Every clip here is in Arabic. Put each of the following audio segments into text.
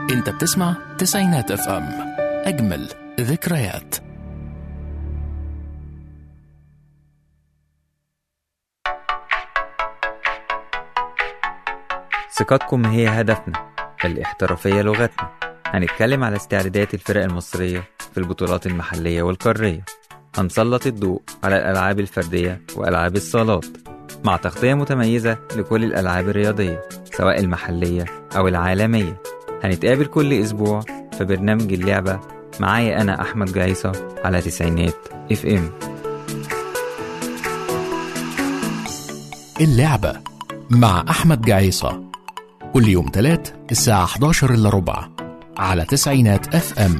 انت بتسمع تسعينات اف ام، اجمل ذكريات. ثقتكم هي هدفنا، الاحترافية لغتنا. هنتكلم على استعدادات الفرق المصرية في البطولات المحلية والقارية. هنسلط الضوء على الألعاب الفردية وألعاب الصالات، مع تغطية متميزة لكل الألعاب الرياضية سواء المحلية أو العالمية. هنتقابل كل أسبوع في برنامج اللعبة، معايا أنا أحمد جعيصة على تسعينات اف ام. اللعبة مع أحمد جعيصة كل يوم تلات الساعة 11:15 على تسعينات اف ام.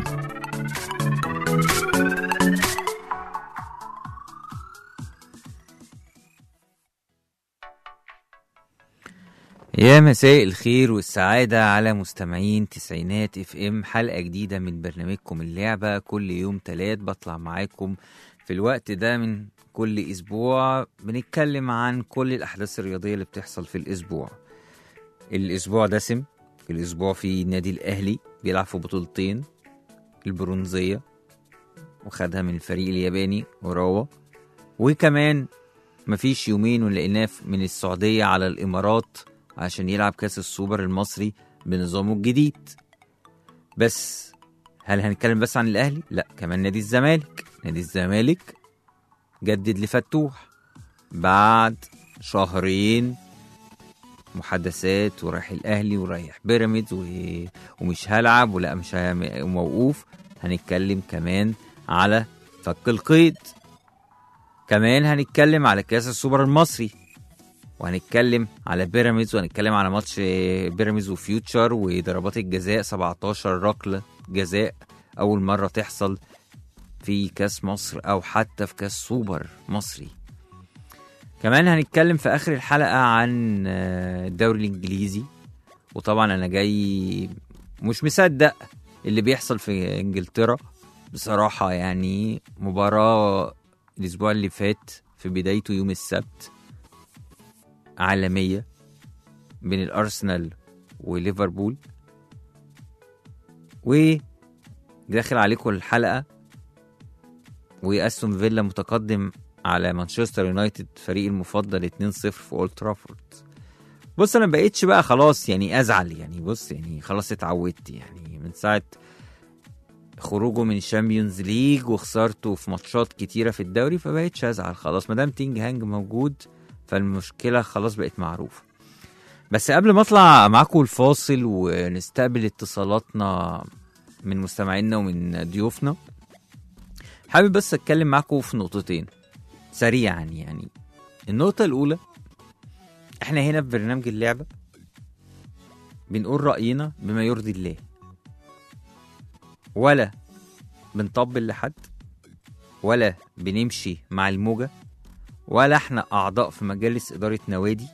يا مساء الخير والسعادة على مستمعين تسعينات اف ام. حلقة جديدة من برنامجكم اللعبة. كل يوم تلات بطلع معاكم في الوقت ده من كل اسبوع، بنتكلم عن كل الاحداث الرياضية اللي بتحصل في الاسبوع. الاسبوع دسم. الاسبوع في النادي الاهلي بيلعب في بطولتين، البرونزية وخدها من الفريق الياباني اوراوا، وكمان مفيش يومين ولقيناه من السعودية على الامارات عشان يلعب كاس السوبر المصري بنظامه الجديد. بس هل هنتكلم بس عن الاهلي؟ لا، كمان نادي الزمالك. نادي الزمالك جدد لفتوح بعد شهرين محادثات، ورايح الاهلي ورايح بيراميدز ومش هلعب ولا مش موقوف. هنتكلم كمان على فك القيد، كمان هنتكلم على كاس السوبر المصري، وهنتكلم على بيراميدز، وهنتكلم على ماتش بيراميدز وفيوتشر وضربات الجزاء 17 ركلة جزاء أول مرة تحصل في كاس مصر أو حتى في كاس سوبر مصري. كمان هنتكلم في آخر الحلقة عن الدوري الإنجليزي، وطبعا أنا جاي مش مصدق اللي بيحصل في إنجلترا بصراحة. يعني مباراة الأسبوع اللي فات في بدايته يوم السبت عالمية بين الأرسنال وليفربول، وداخل عليكم الحلقة وأستون فيلا متقدم على مانشستر يونايتد فريق المفضل 2-0 في أولد ترافورد. بص أنا بقيتش بقى خلاص يعني أزعل، يعني بص يعني خلاص اتعودت، يعني من ساعة خروجه من الشامبيونز ليج وخسارته في ماتشات كتيرة في الدوري فبقيتش أزعل خلاص، مدام تينج هانج موجود فالمشكلة خلاص بقت معروفة. بس قبل ما اطلع معاكم الفاصل ونستقبل اتصالاتنا من مستمعينا ومن ضيوفنا، حابب بس اتكلم معاكم في نقطتين سريعا. يعني النقطة الأولى، احنا هنا في برنامج اللعبة بنقول رأينا بما يرضي الله، ولا بنطبل لحد، ولا بنمشي مع الموجة، ولا احنا أعضاء في مجالس إدارة نوادي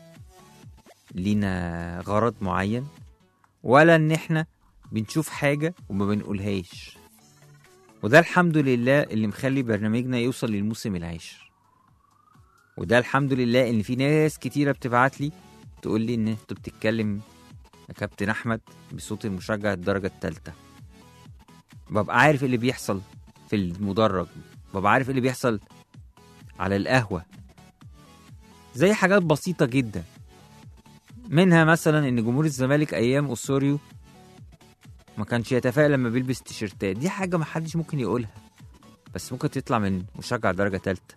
لينا غرض معين، ولا ان احنا بنشوف حاجة وما بنقولهاش. وده الحمد لله اللي مخلي برنامجنا يوصل للموسم العاشر، وده الحمد لله ان في ناس كتيرة بتبعت لي تقول لي ان انتوا بتتكلم يا كابتن احمد بصوت المشجع الدرجة الثالثة. ببقى عارف اللي بيحصل في المدرج، ببقى عارف اللي بيحصل على القهوة، زي حاجات بسيطة جدا، منها مثلا ان جمهور الزمالك ايام أوسوريو ما كانش يتفائل لما بيلبس تيشيرتات. دي حاجة ما حدش ممكن يقولها، بس ممكن تطلع من مشجع درجة تالتة.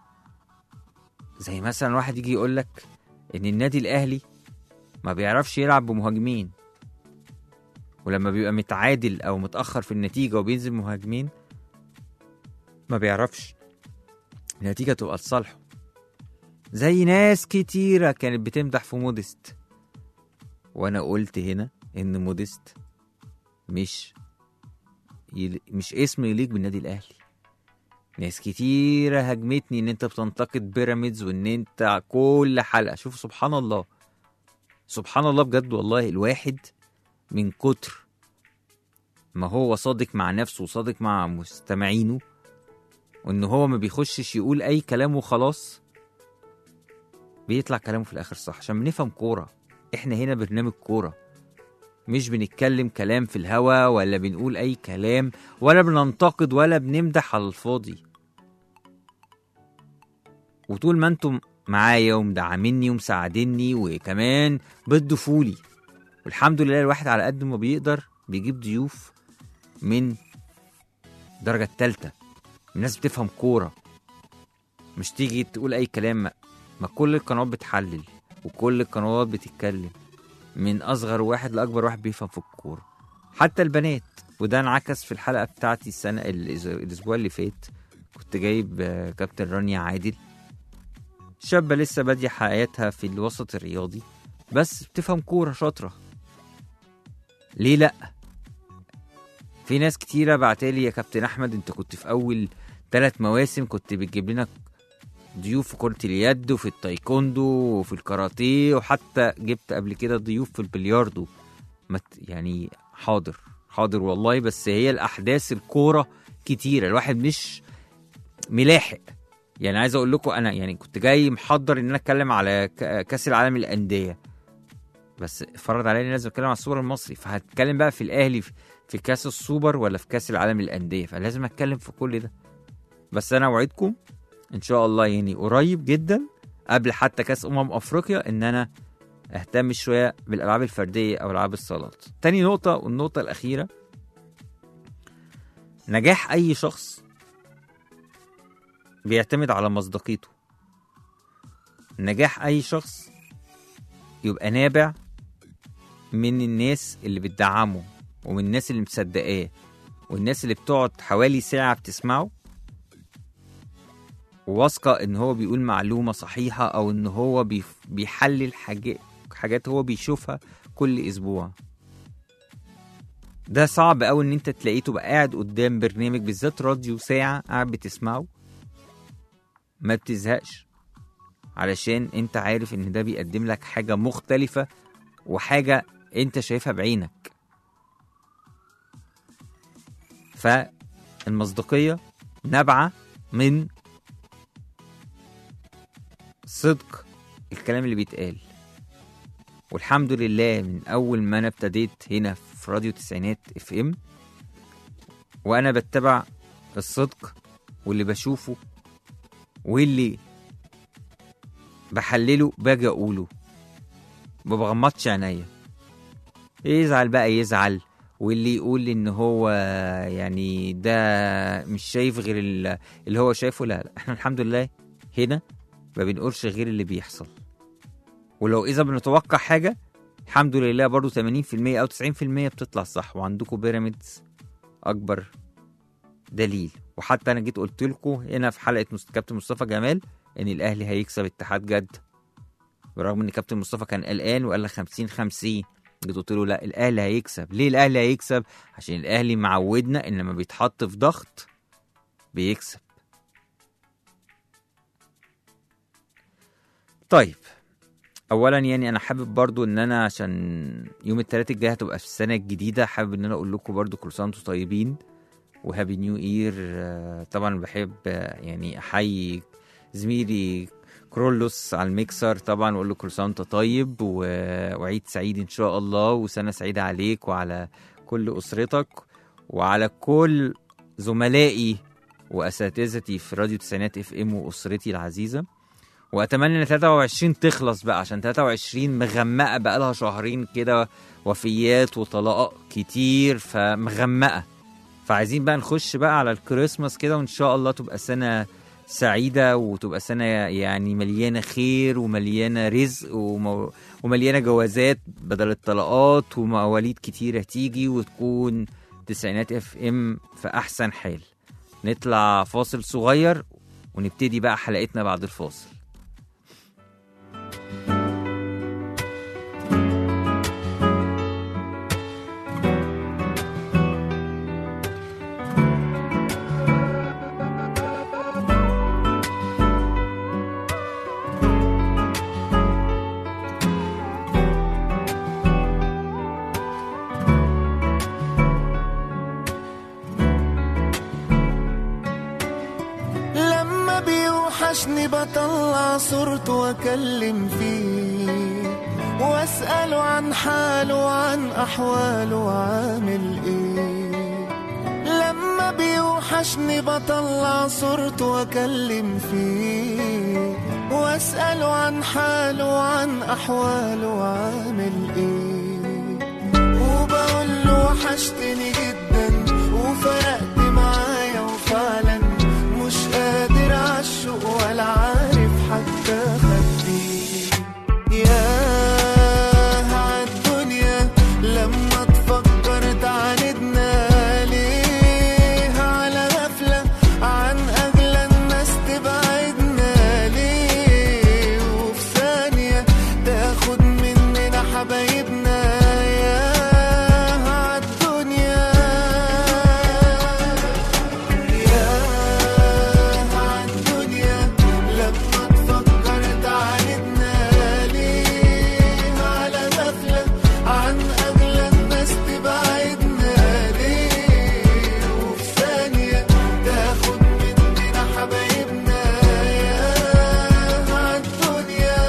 زي مثلا واحد يجي يقولك ان النادي الاهلي ما بيعرفش يلعب بمهاجمين، ولما بيبقى متعادل او متأخر في النتيجة وبينزل مهاجمين ما بيعرفش النتيجة تبقى لصالحه. زي ناس كتيرة كانت بتمدح في موديست، وانا قلت هنا ان موديست مش اسم يليق بالنادي الاهلي. ناس كتيرة هجمتني ان انت بتنتقد بيراميدز وان انت كل حلقة. شوف سبحان الله، سبحان الله بجد والله، الواحد من كتر ما هو صادق مع نفسه وصادق مع مستمعينه، وان هو ما بيخشش يقول اي كلام وخلاص، بيطلع كلامه في الاخر صح. عشان بنفهم كورة، احنا هنا برنامج كورة مش بنتكلم كلام في الهوا ولا بنقول أي كلام ولا بننتقد ولا بنمدح على الفاضي. وطول ما انتم معايا ومدعميني ومساعديني وكمان بتضيفولي، والحمد لله الواحد على قد ما بيقدر بيجيب ضيوف من درجة التالتة، الناس بتفهم كورة، مش تيجي تقول أي كلام. ما كل القنوات بتحلل وكل القنوات بتتكلم، من أصغر واحد لأكبر واحد بيفهم في الكورة، حتى البنات. وده انعكس في الحلقة بتاعتي الأسبوع اللي فات، كنت جايب كابتن رانيا عادل، شابة لسه بادية حياتها في الوسط الرياضي بس بتفهم كورة شاطرة. ليه لأ؟ في ناس كتيرة بعتالي يا كابتن أحمد أنت كنت في أول 3 مواسم كنت بتجيب لنا ضيوف في كرة اليد وفي التايكوندو وفي الكاراتيه، وحتى جبت قبل كده ضيوف في البلياردو. يعني حاضر والله، بس هي الأحداث الكورة كتيرة، الواحد مش ملاحق. يعني عايز أقول لكم أنا يعني كنت جاي محضر إن أنا أتكلم على كأس العالم للأندية، بس فرض عليا إني لازم أتكلم على السوبر المصري، فهتكلم بقى في الأهلي في كأس السوبر ولا في كأس العالم للأندية، فلازم أتكلم في كل ده. بس أنا أوعدكم إن شاء الله يعني قريب جدا قبل حتى كأس أفريقيا إن أنا أهتم شوية بالألعاب الفردية أو ألعاب الصالات. تاني نقطة والنقطة الأخيرة، نجاح أي شخص بيعتمد على مصداقيته. نجاح أي شخص يبقى نابع من الناس اللي بتدعمه ومن الناس اللي مصدقاه والناس اللي بتقعد حوالي ساعة بتسمعه وواثقة ان هو بيقول معلومة صحيحة او ان هو بيحلل حاجات هو بيشوفها كل اسبوع. ده صعب اوي ان انت تلاقيه تبقى قاعد قدام برنامج بالذات راديو ساعة قاعد بتسمعه ما بتزهقش، علشان انت عارف ان ده بيقدم لك حاجة مختلفة وحاجة انت شايفها بعينك. فالمصداقية نابعة من صدق الكلام اللي بيتقال. والحمد لله من اول ما انا ابتديت هنا في راديو تسعينات اف ام وانا بتبع الصدق واللي بشوفه واللي بحلله باجي اقوله، ما بغمضش عينيا. يزعل بقى يزعل، واللي يقول ان هو يعني ده مش شايف غير اللي هو شايفه، لا احنا الحمد لله هنا ما بنقولش غير اللي بيحصل. ولو اذا بنتوقع حاجة الحمد لله برضو 80% او 90% بتطلع صح. وعندكم بيراميدز اكبر دليل. وحتى انا جيت قلت لكم هنا في حلقة كابتن مصطفى جمال ان الاهلي هيكسب اتحاد جدة، برغم ان كابتن مصطفى كان قلقان وقال لك 50-50. جيت قلت له لا الاهلي هيكسب. ليه الاهلي هيكسب؟ عشان الاهلي معودنا ان لما بيتحط في ضغط بيكسب. طيب اولا يعني انا حابب برضو ان انا عشان يوم الثلاث الجاي هتبقى في السنه الجديده، حابب ان انا اقول لكم برضو كل سنه وانتم طيبين وهابي نيو اير. طبعا بحب يعني احيي زميلي كرولوس على الميكسر طبعا واقول له كل سنه وانت طيب وعيد سعيد ان شاء الله وسنه سعيده عليك وعلى كل اسرتك وعلى كل زملائي واساتذتي في راديو تسعينات اف ام واسرتي العزيزه. واتمنى ان 23 تخلص بقى، عشان 23 مغمقه بقى لها شهرين كده، وفيات وطلاق كتير فمغمقه، فعايزين بقى نخش بقى على الكريسماس كده وان شاء الله تبقى سنه سعيده وتبقى سنه يعني مليانه خير ومليانه رزق ومليانه جوازات بدل الطلاقات ومواليد كتيره تيجي وتكون تسعينات اف ام في احسن حال. نطلع فاصل صغير ونبتدي بقى حلقتنا بعد الفاصل. بطلع صورته واكلم فيه واسأله عن حاله وعن أحواله عامل ايه. لما بيوحشني بطلع صورته واكلم فيه، واسأله عن حاله وعن أحواله عامل ايه. وبقول له وحشتني جدا وفرقت معايا، وفعلا مش قادر عالشوق ولا عارف حتى أخبيه. ياه عالدنيا لما تفكر تعاندنا ليه، على غفلة عن أغلى الناس تبعدنا ليه، وفي ثانية تاخد مننا حبايبنا. ياه عالدنيا ياه عالدنيا لما تفكر تعاندنا ليه، على غفلة عن أغلى الناس تبعدنا ليه، وفي ثانية تاخد مننا حبايبنا. ياه عالدنيا.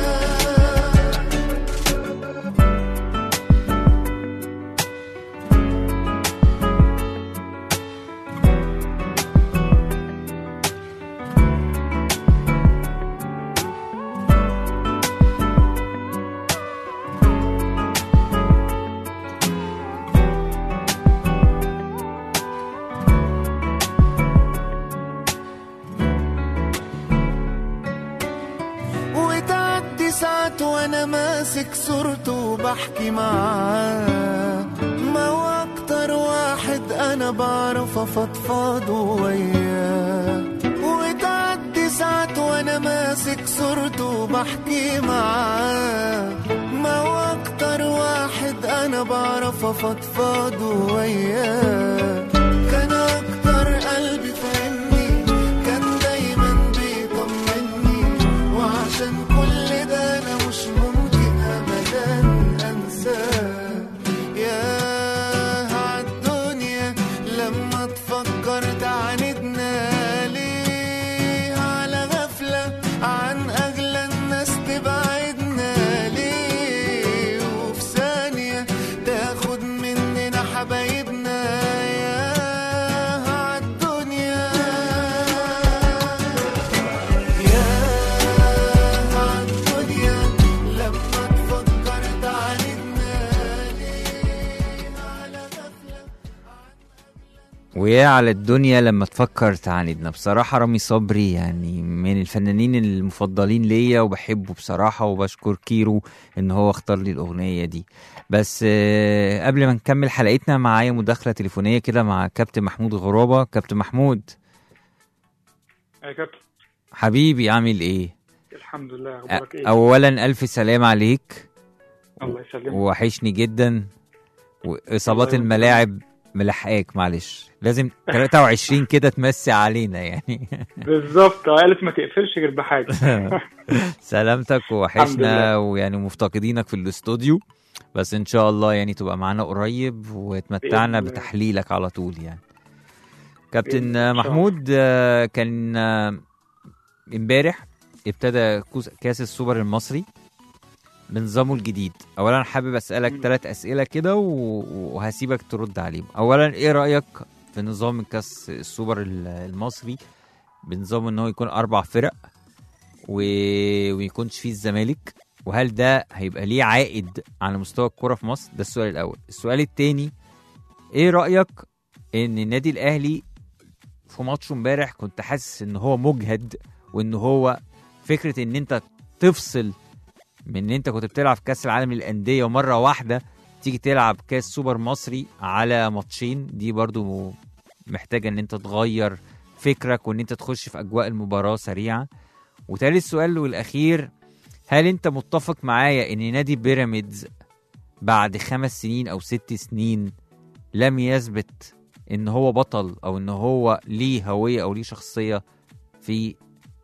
وتعدي ساعات وانا ماسك صورته وبحكي معاه، ما هو اكتر واحد انا بعرف افضفض وياه. وتعدي ساعات وانا ماسك صورته وبحكي معاه، ما هو اكتر واحد انا بعرف افضفض وياه. كان اكتر قلبي فاهمني، كان دايما بيطمني، وعشان كل ده انا مش ممكن ابدا انساه. ياه عالدنيا لما تفكر تعاندنا ليه، على غفلة عن اغلى الناس تبعدنا ليه، وفي ثانية تاخد مننا حبايبنا. ياه عالدنيا ياه عالدنيا لما تفكر تعاندنا ليه، على غفلة. ويا على الدنيا لما تفكر تعاندنا. بصراحة رامي صبري يعني من الفنانين المفضلين ليا وبحبه بصراحة، وبشكر كيرو ان هو اختار لي الأغنية دي. بس قبل ما نكمل حلقتنا معايا مداخلة تليفونية كده مع كابتن محمود غرابة. كابتن محمود يا كابتن، حبيبي عامل ايه؟ الحمد لله. اخبارك ايه؟ اولا الف سلام عليك، الله يسلمك. وحشني جدا. واصابات الله الملاعب ملحقاك، معلش لازم 23 كده تمسي علينا يعني. بالظبط، قالت ما تقفلش غير بحاجه. سلامتك الحمد ووحشنا، لله. ويعني مفتقدينك في الاستوديو، بس ان شاء الله يعني تبقى معانا قريب وتمتعنا بإذن الله. بتحليلك على طول يعني. كابتن بإذن الله. محمود، كان امبارح ابتدى كاس السوبر المصري بنظامه الجديد. اولا حابب اسالك 3 اسئله كده وهسيبك ترد عليهم. اولا ايه رايك في نظام كاس السوبر المصري بنظام ان هو يكون 4 فرق ويكونش فيه الزمالك، وهل ده هيبقى ليه عائد على مستوى الكرة في مصر؟ ده السؤال الاول. السؤال الثاني، ايه رايك ان النادي الاهلي في ماتشه امبارح كنت حاسس ان هو مجهد، وان هو فكره ان انت تفصل من ان انت كنت بتلعب في كاس العالم للانديه ومره واحده تيجي تلعب كاس سوبر مصري على ماتشين، دي برضو محتاجه ان انت تغير فكرك وان انت تخش في اجواء المباراه سريعه. وتالت سؤال والاخير، هل انت متفق معايا ان نادي بيراميدز بعد 5 سنين او 6 سنين لم يثبت ان هو بطل او ان هو ليه هويه او ليه شخصيه في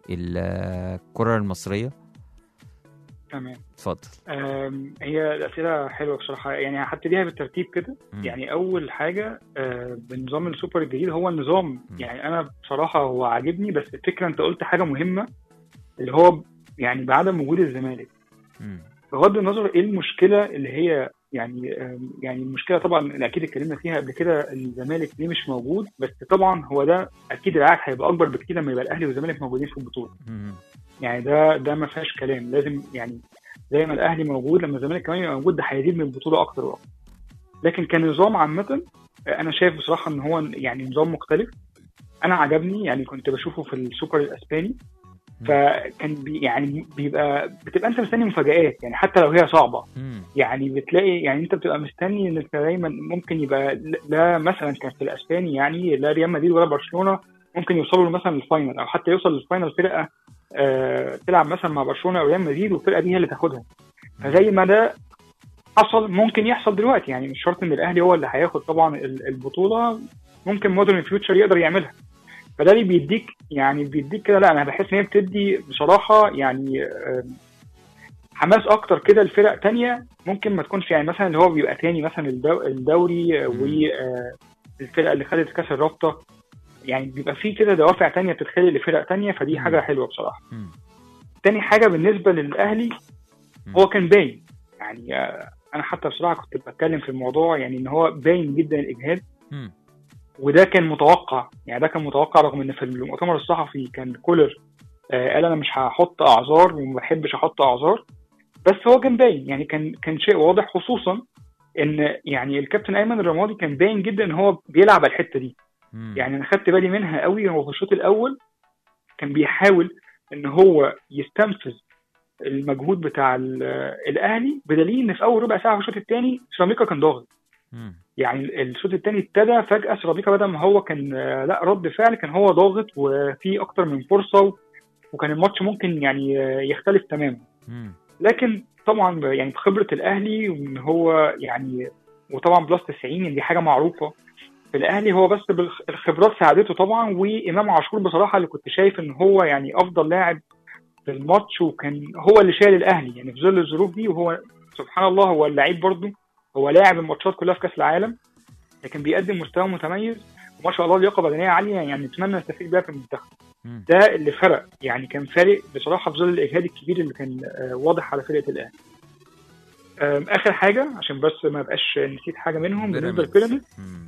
الكره المصريه؟ تمام، اتفضل. هي الأسئلة حلوة بصراحة، يعني هبتديها بالترتيب كده. يعني أول حاجة بنظام السوبر الجديد، هو النظام يعني أنا بصراحة هو عاجبني، بس الفكرة أنت قلت حاجة مهمة اللي هو يعني بعدم وجود الزمالك. بغض النظر ايه المشكله اللي هي يعني المشكله طبعا اللي اكيد اتكلمنا فيها قبل كده، الزمالك ليه مش موجود. بس طبعا هو ده اكيد العائد هيبقى اكبر بكتير لما يبقى الاهلي والزمالك موجودين في البطوله. يعني ده ما فيهاش كلام، لازم يعني زي ما الاهلي موجود لما الزمالك كمان يبقى موجود، ده هيزيد من البطوله اكتر واكتر. لكن كنظام عامه انا شايف بصراحه ان هو يعني نظام مختلف، انا عجبني. يعني كنت بشوفه في السوبر الاسباني، فكان بتبقى انت مستني مفاجآت، يعني حتى لو هي صعبه. يعني بتلاقي يعني انت بتبقى مستني ان دايما ممكن يبقى لا مثلا كان في الاسباني يعني لا ريال مدريد ولا برشلونه ممكن يوصلوا مثلا للفاينل، او حتى يوصل للفاينل فرقه تلعب مثلا مع برشلونه او ريال مدريد والفرقه دي هي اللي تاخدها. فزي ما ده حصل ممكن يحصل دلوقتي، يعني مش شرط ان الاهلي هو اللي هياخد طبعا البطوله، ممكن مودرن فيوتشر يقدر يعملها. فده اللي بيديك كده. لا انا بحس ان هي بتدي بصراحه يعني حماس اكتر كده لفرق تانية ممكن ما تكونش، يعني مثلا اللي هو بيبقى تاني مثلا الدوري والفرقه اللي خدت كاس الرابطه، يعني بيبقى فيه كده دوافع تانية بتتخلق لفرق تانية، فدي حاجه حلوه بصراحه. تاني حاجه بالنسبه للاهلي هو كان باين، يعني انا حتى بصراحه كنت بتكلم في الموضوع، يعني ان هو باين جدا الاجهاد، وده كان متوقع. يعني ده كان متوقع رغم ان في المؤتمر الصحفي كان كولر قال انا مش هحط اعذار وما بحبش احط اعذار، بس هو كان باين. يعني كان شيء واضح، خصوصا ان يعني الكابتن ايمن الرمادي كان باين جدا ان هو بيلعب على الحته دي. يعني انا خدت بالي منها قوي. هو في الشوط الاول كان بيحاول ان هو يستنفذ المجهود بتاع الاهلي، بدليل ان في اول ربع ساعه في الشوط الثاني سيراميكا كان ضاغط. يعني الشوط الثاني ابتدى فجاه سيراميكا بدل ما هو كان لا رد فعل، كان هو ضاغط وفي اكتر من فرصه، وكان الماتش ممكن يعني يختلف تماما. لكن طبعا يعني بخبره الاهلي وان هو يعني، وطبعا بلس 90 دي حاجه معروفه في الاهلي، هو بس الخبرات ساعدته طبعا. وامام عاشور بصراحه اللي كنت شايف ان هو يعني افضل لاعب في الماتش، وكان هو اللي شايل الاهلي يعني في ظل الظروف دي. وهو سبحان الله هو اللعيب برضه، هو لاعب الماتشات كلها في كاس العالم، لكن بيقدم مستوى متميز وما شاء الله لياقه بدنيه عاليه، يعني نتمنى نستفيد بيها في المنتخب. ده اللي فرق، يعني كان فارق بصراحه في ظل الاجهاد الكبير اللي كان واضح على فرقه الاهلي. اخر حاجه عشان بس ما بقاش نسيت حاجه منهم بالنسبه لبيراميدز.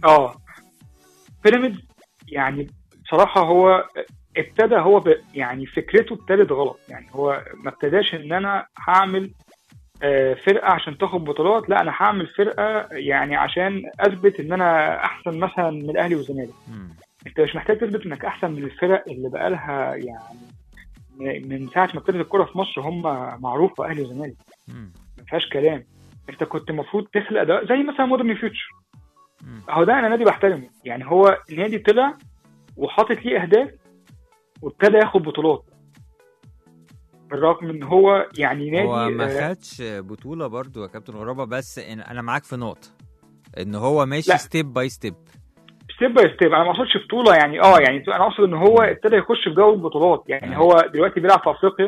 بيراميدز يعني بصراحه هو ابتدى يعني فكرته ابتدت غلط. يعني هو ما ابتداش ان انا هعمل فرقه عشان تاخد بطولات، لا انا هعمل فرقه يعني عشان اثبت ان انا احسن مثلا من الاهلي والزمالك. انت مش محتاج تثبت انك احسن من الفرق اللي بقالها يعني من ساعه ما ابتدت الكوره في مصر هم معروفه اهلي وزمالك، ما فيهاش كلام. انت كنت المفروض تخلق ده زي مثلا مودرن فيوتشر. اهو ده انا نادي بحترمه، يعني هو النادي طلع وحاطط ليه اهداف وابتدى ياخد بطولات، بالرغم ان هو يعني نادي هو ما خدش بطوله برضو يا كابتن غرابه. بس انا معاك في نقطه ان هو ماشي ستيب باي ستيب. انا ما اقصدش بطوله يعني يعني انا اقصد ان هو ابتدى يخش في جو البطولات. يعني هو دلوقتي بيلعب في افريقيا،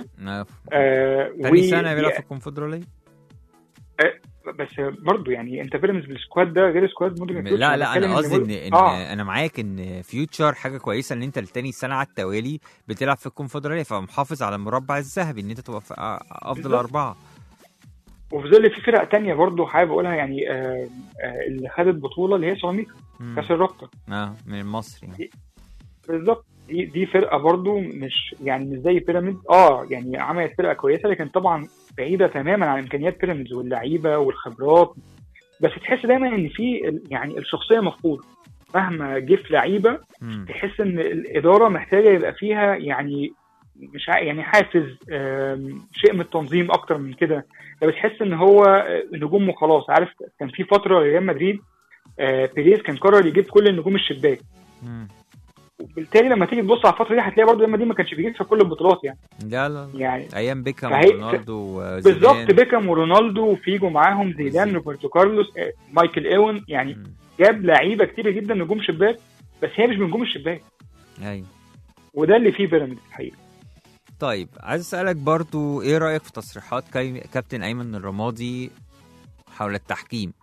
تاني سنه بيلعب في الكونفدراليه. بس برضو يعني انت بيراميدز بالسكواد ده غير سكواد مودرن فيوتشر. لا انا قصدي ان انا معاك ان فيوتشر حاجه كويسه ان انت لتاني سنه على التوالي بتلعب في الكونفدراليه، فمحافظ على المربع الذهبي ان انت تبقى في افضل 4. وفي ظل في فرق تانية برضو حابب اقولها، يعني اللي خدت بطوله اللي هي سيراميكا كاس الرابطه من مصر يعني. بالظبط، دي فرقه برضو مش زي بيراميدز. يعني عملت فرقه كويسه، لكن طبعا بعيده تماما عن امكانيات بيراميدز واللعيبه والخبرات. بس تحس دايما ان في يعني الشخصيه مفقوده مهما جه في لعيبه. تحس ان الاداره محتاجه يبقى فيها يعني مش يعني حافز، شيء من التنظيم اكتر من كده. بتحس ان هو نجوم وخلاص. عارف كان في فتره ريال مدريد بيريز كان قرر يجيب كل النجوم الشباك، وبالتالي لما تيجي تبص على الفتره دي هتلاقي برضه ريال مدريد ما كانش بيجيب في كل البطولات. يعني لا يعني ايام بيكام ورونالدو بالظبط، بيكام ورونالدو وفيجو معاهم زيدان روبرتو كارلوس مايكل ايون. يعني جاب لعيبه كتير جدا نجوم شباك، بس هي مش من نجوم الشباك. ايوه، وده اللي فيه بيراميدز الحقيقه. طيب عايز اسالك برضو ايه رايك في تصريحات كابتن ايمن الرمادي حول التحكيم؟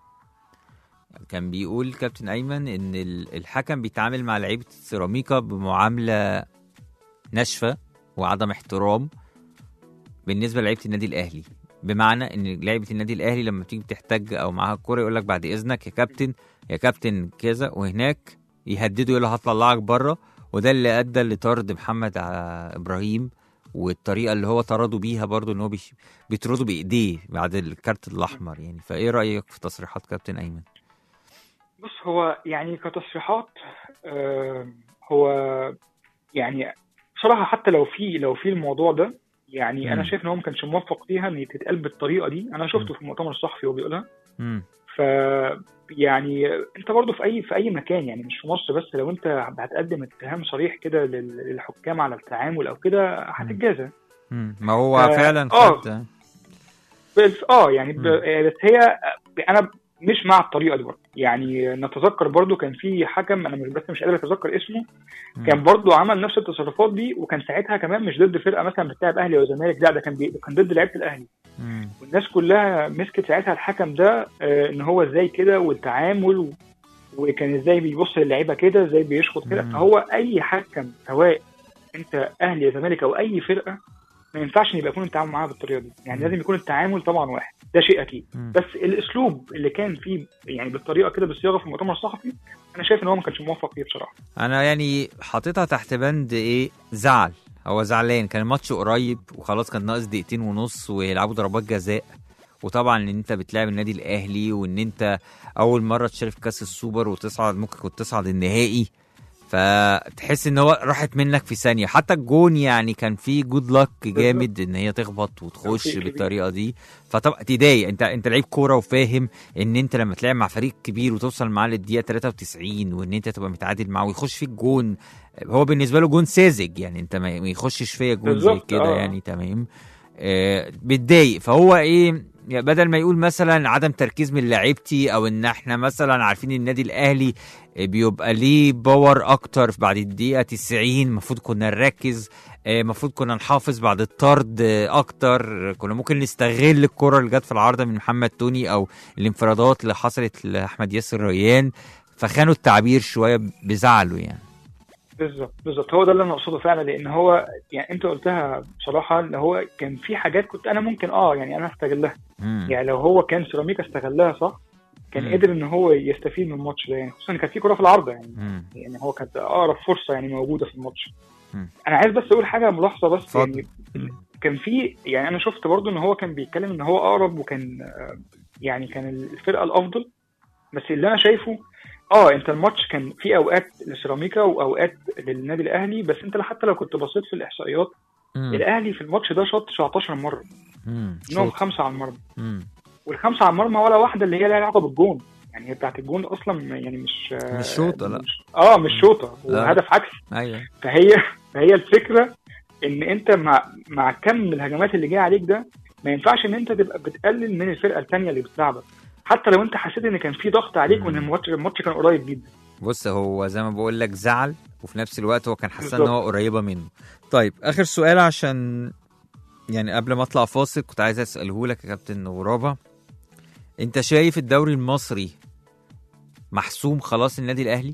كان بيقول كابتن ايمن ان الحكم بيتعامل مع لعيبه سيراميكا بمعامله ناشفه وعدم احترام بالنسبه للعيبه النادي الاهلي. بمعنى ان لعيبه النادي الاهلي لما تيجي تحتاج او معاها الكوره يقول لك بعد اذنك يا كابتن، يا كابتن كذا، وهناك يهددوا يقول له هطلعك بره. وده اللي ادى لطرد محمد ابراهيم، والطريقه اللي هو طرده بيها برضو ان هو بيطرده بايديه بعد الكارت الاحمر يعني. فايه رايك في تصريحات كابتن ايمن؟ بص، هو يعني كتصريحات هو يعني بصراحه حتى لو في الموضوع ده، يعني انا شايف ان هو ما كانش موفق فيها ان تتقال بالطريقه دي. انا شفته في المؤتمر الصحفي وهو بيقولها. ف يعني انت برضو في اي مكان، يعني مش في مصر بس، لو انت هتقدم اتهام صريح كده للحكام على التعامل او كده هتتجازى. ما هو فعلا خد يعني بس هي انا مش مع الطريقه دي برضه. يعني نتذكر برضه كان في حكم، انا مش قادر اتذكر اسمه، كان برضه عمل نفس التصرفات دي، وكان ساعتها كمان مش ضد فرقه مثلا بتلعب اهلي او زمالك، لا ده كان ضد لعيبه الاهلي. والناس كلها مسكت ساعتها الحكم ده ان هو ازاي كده والتعامل، وكان ازاي بيبص للعيبه كده، ازاي بيشخط كده. فهو اي حكم سواء انت اهلي يا زمالك او اي فرقه ما ينفعش يبقى يكون التعامل معاها بالطريقه دي. يعني لازم يكون التعامل طبعا واحد، ده شيء اكيد. بس الاسلوب اللي كان فيه يعني بالطريقه كده بالصياغه في المؤتمر الصحفي، انا شايف ان هو ما كانش موفق فيه بصراحه. انا يعني حاططها تحت بند ايه، زعل. هو زعلان، كان الماتش قريب وخلاص، كان ناقص 2.5 دقيقة ويلعبوا ضربات جزاء. وطبعا ان انت بتلعب النادي الاهلي، وان انت اول مره تشارك في كاس السوبر وتصعد، ممكن كنت تصعد النهائي، فتحس ان هو راحت منك في ثانيه. حتى الجون يعني كان فيه جود لك جامد ان هي تخبط وتخش بالطريقه دي. فطبعا تضايق، انت لعيب كوره وفاهم ان انت لما تلعب مع فريق كبير وتوصل معاه للدقيقه 93 وان انت تبقى متعادل معاه ويخش فيك جون، هو بالنسبه له جون ساذج يعني، انت ما يخشش فيا جون زي كده يعني. تمام. بتضايق. فهو ايه، بدل ما يقول مثلا عدم تركيز من لاعيبتي، او ان احنا مثلا عارفين النادي الاهلي بيبقى ليه باور اكتر بعد الدقيقه 90، المفروض كنا نركز، المفروض كنا نحافظ بعد الطرد اكتر، كنا ممكن نستغل الكره اللي جت في العارضه من محمد توني او الانفرادات اللي حصلت لاحمد ياسر ريان. فخانوا التعبير شويه بزعله يعني. بالظبط هو ده اللي انا اقصده فعلا. لان هو يعني انت قلتها بصراحه، ان هو كان في حاجات كنت انا ممكن يعني انا استغلها. يعني لو هو كان سيراميكا استغلها صح، كان قدر ان هو يستفيد من الماتش ده، يعني خصوصا ان كان في كره في العارضه يعني. يعني هو كانت اقرب فرصه يعني موجوده في الماتش. انا عايز بس اقول حاجه ملاحظه بس يعني كان في، يعني انا شفت برضو ان هو كان بيتكلم ان هو اقرب، وكان يعني كان الفرقه الافضل. بس اللي انا شايفه انت الماتش كان في اوقات لسيراميكا واوقات للنادي الاهلي. بس انت حتى لو كنت بصيت في الاحصائيات، الاهلي في الماتش ده شاط 19 مره، منهم 5 على المرمى. والخمسه على المرمى ولا واحده اللي هي لها علاقه بالجون، يعني هي بتاعت الجون اصلا يعني مش شوطه. لا مش شوطه، وهدف عكسي. ايوه. فهي الفكره ان انت مع كم الهجمات اللي جايه عليك ده، ما ينفعش ان انت تبقى بتقلل من الفرقه الثانيه اللي بتلعبك، حتى لو انت حسيت ان كان في ضغط عليك وان الماتش كان قريب جدا. بص، هو زي ما بقول لك زعل، وفي نفس الوقت هو كان حاسس ان هو قريبه منه. طيب اخر سؤال، عشان يعني قبل ما اطلع فاصل كنت عايز اساله لك يا كابتن غرابه. انت شايف الدوري المصري محسوم خلاص النادي الاهلي؟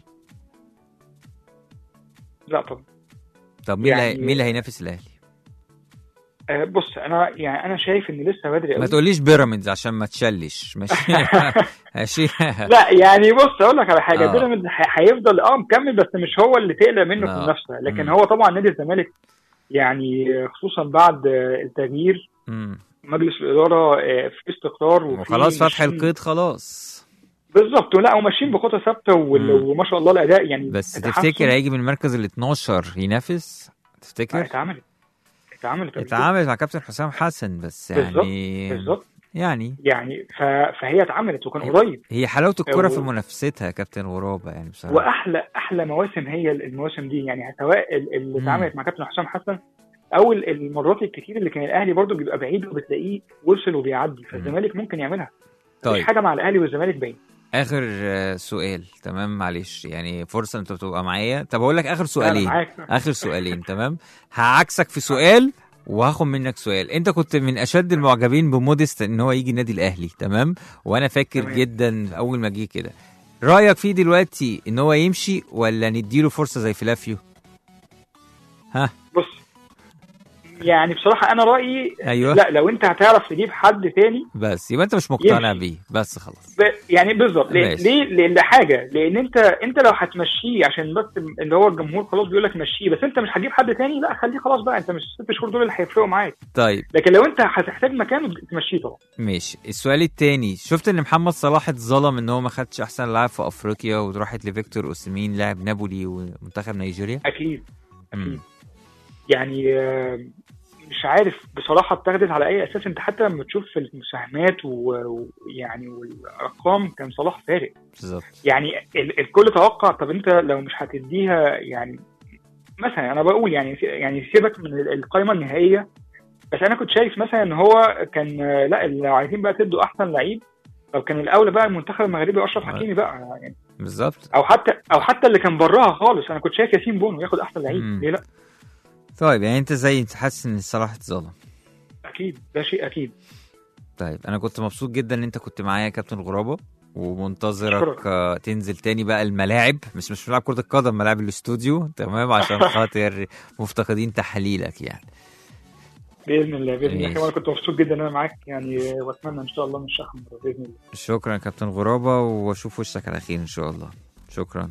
لا طبعا. طب مين اللي هينافس الاهلي؟ بص، انا شايف ان لسه بدري قوي. ما تقوليش بيراميدز عشان ما تشلش. ماشي. لا يعني بص اقول لك على حاجه، بيراميدز هيفضل مكمل، بس مش هو اللي تقلق منه في المنافسه. لكن هو طبعا نادي الزمالك يعني خصوصا بعد التغيير، مجلس الاداره في استقرار وخلاص فتح القيد خلاص. بالظبط. لا وماشيين بخطه ثابته وما شاء الله الاداء يعني. بس تفتكر هيجي من المركز ال 12 ينافس؟ تفتكر؟ اتعملت مع كابتن حسام حسن، بس يعني بالظبط يعني فهي اتعملت وكان قريب. هي حلاوه الكره في منافستها يا كابتن غرابه يعني بصراحه. واحلى مواسم هي المواسم دي، يعني سواء اللي اتعملت مع كابتن حسام حسن او المرات الكتير اللي كان الاهلي برضو بيبقى بعيد وبتلاقيه وصل وبيعدي. فالزمالك ممكن يعملها. طيب. مش حاجه مع الاهلي والزمالك باين. اخر سؤال، تمام؟ معلش يعني فرصه انت بتبقى معايا. طب اقول لك اخر سؤالين. اخر سؤالين تمام. هعكسك في سؤال وهاخد منك سؤال. انت كنت من اشد المعجبين بموديست ان هو يجي النادي الاهلي، تمام؟ وانا فاكر تمام. جدا اول ما جه كده. رايك فيه دلوقتي ان هو يمشي ولا نديله فرصه زي فلافيو؟ بص، يعني بصراحه انا رايي ايوه لا، لو انت هتعرف تجيب حد تاني بس يبقى انت مش مقتنع بيه بس خلاص. يعني بالظبط. ماشي. ليه؟ لان حاجه، لان انت لو هتمشيه عشان بس اللي هو الجمهور خلاص بيقول لك مشيه، بس انت مش هتجيب حد تاني، لا خليه خلاص بقى، انت مش 6 شهور دول اللي هيفرقوا معاك. طيب لكن لو انت هتحتاج مكانه تمشيه طبعا. ماشي. السؤال التاني، شفت ان محمد صلاح اتظلم ان هو ما خدش احسن لاعب في افريقيا وراحت لفيكتور اوسيمين لاعب نابولي ومنتخب نيجيريا؟ اكيد مم. يعني مش عارف بصراحه اتاخدت على اي اساس. انت حتى لما تشوف المساهمات ويعني والارقام كان صلاح فارق بالظبط. يعني الكل توقع طب انت لو مش هتديها يعني مثلا، انا بقول يعني سيبك من القائمه النهائيه، بس انا كنت شايف مثلا ان هو كان لا، لو عايزين بقى تدوا احسن لعيب، لو كان الاولى بقى المنتخب المغربي اشرف حكيمي بقى يعني بالظبط، او حتى اللي كان براها خالص، انا كنت شايف ياسين بونو ياخد احسن لعيب. ليه لا؟ طيب يعني انت انت حاسس ان صلاح اتظلم؟ اكيد، ده شيء اكيد. طيب انا كنت مبسوط جدا ان انت كنت معايا يا كابتن الغرابه، ومنتظرك تنزل تاني بقى الملاعب، مش ملاعب كرة القدم، ملاعب الاستوديو، تمام، عشان خاطر مفتقدين تحليلك يعني. باذن الله باذن الله. وانا كنت مبسوط جدا ان انا معاك يعني، واتمنى ان شاء الله من الشحن باذن الله. شكرا يا كابتن غرابه، واشوف وشك على خير ان شاء الله. شكرا.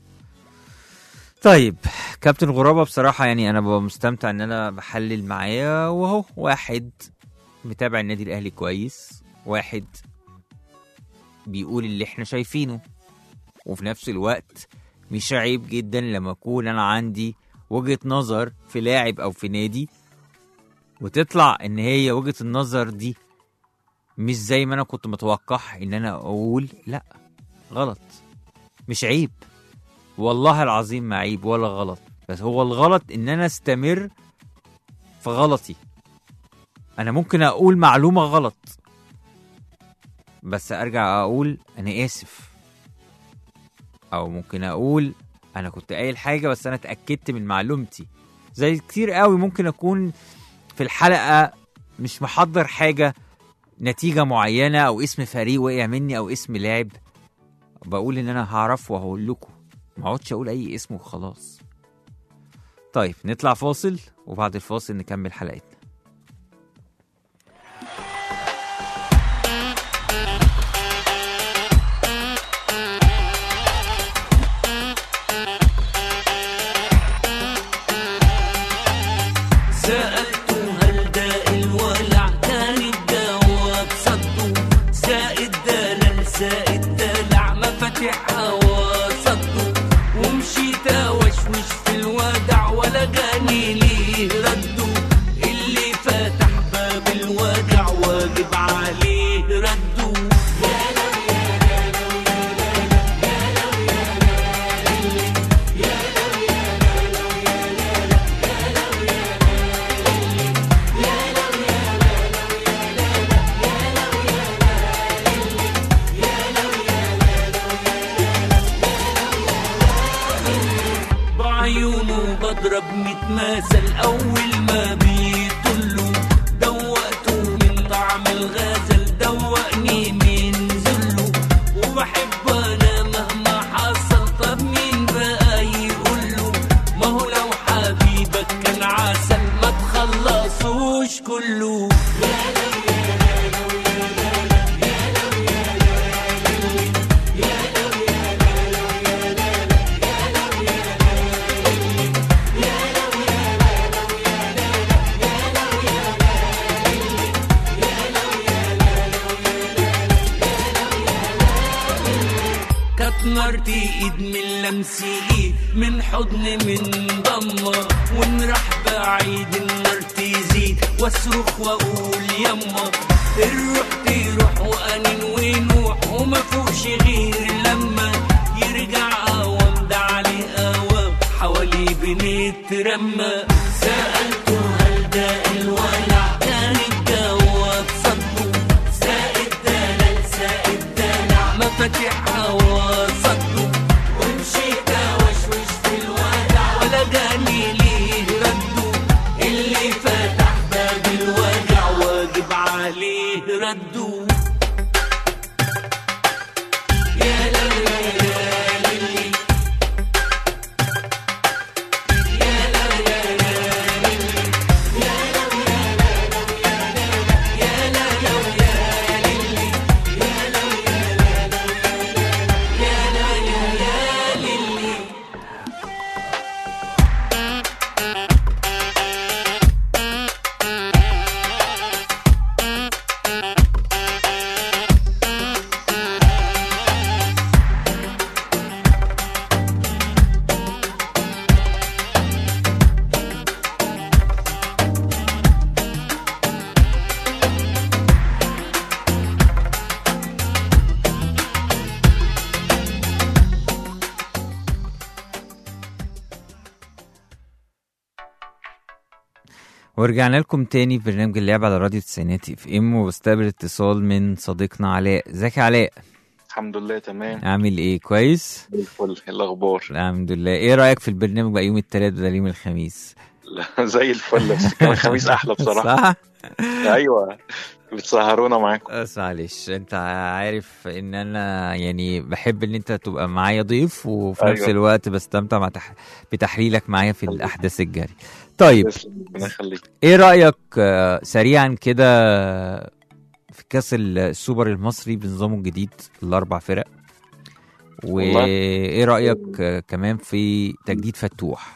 طيب كابتن غرابه بصراحه يعني انا ببقى مستمتع ان انا بحلل معاه، وهو واحد متابع النادي الاهلي كويس، واحد بيقول اللي احنا شايفينه، وفي نفس الوقت مش عيب جدا لما اكون انا عندي وجهة نظر في لاعب او في نادي وتطلع ان هي وجهة النظر دي مش زي ما انا كنت متوقع ان انا اقول لا غلط. مش عيب والله العظيم، ما عيب ولا غلط، بس هو الغلط ان انا استمر في غلطي. انا ممكن اقول معلومة غلط بس ارجع اقول انا اسف، او ممكن اقول انا كنت قايل حاجة بس انا اتأكدت من معلومتي. زي كتير قوي ممكن اكون في الحلقة مش محضر حاجة، نتيجة معينة او اسم فريق وقع مني او اسم لاعب، بقول ان انا هعرف وهقول لكم، ما اقعدش اقول اي اسم وخلاص. طيب نطلع فاصل، وبعد الفاصل نكمل حلقتنا. بضرب متماثل أول ما بيطلوا، دوقته من طعم الغزل، دوقني من ذله، وبحب أنا مهما حصل. طب مين بقى يقوله؟ ما هو لو حبيبك كان عسل ما تخلصوش كله. نارتي ايد من لمسي ايد، من حضن من ضمة، ونروح بعيد النار تزيد، واصرخ واقول يما الروح تروح وانين ونوح، وما فوقش غير لما يرجع قوام، ده عليه قوام حواليه بنترمى. سألته هل ده الولع؟ كان الجواب صدقه، سائد دلال سائد دلع، مفاتيح هوا ردوا. يا لا يا للي، يا لا يا للي، يا لا ورجعنا لكم تاني في برنامج اللعب على راديو تسعينات اف ام، وبستقبل اتصال من صديقنا علاء. ازيك يا علاء؟ الحمد لله تمام. عامل ايه؟ كويس؟ الفل. الاخبار؟ الحمد لله. ايه رايك في البرنامج بقى يوم الثلاث بدل يوم الخميس؟ زي الفل، بس كان الخميس احلى بصراحه. صح؟ ايوه، بتسهرونا معاكم. بس معلش، انت عارف ان انا يعني بحب ان انت تبقى معايا ضيف، وفي نفس أيوة. الوقت بستمتع بتحليلك معايا في الاحداث الجاريه. طيب، ربنا يخليك. ايه رايك سريعا كده في كاس السوبر المصري بنظامه الجديد الاربع فرق؟ وايه رايك كمان في تجديد فتوح؟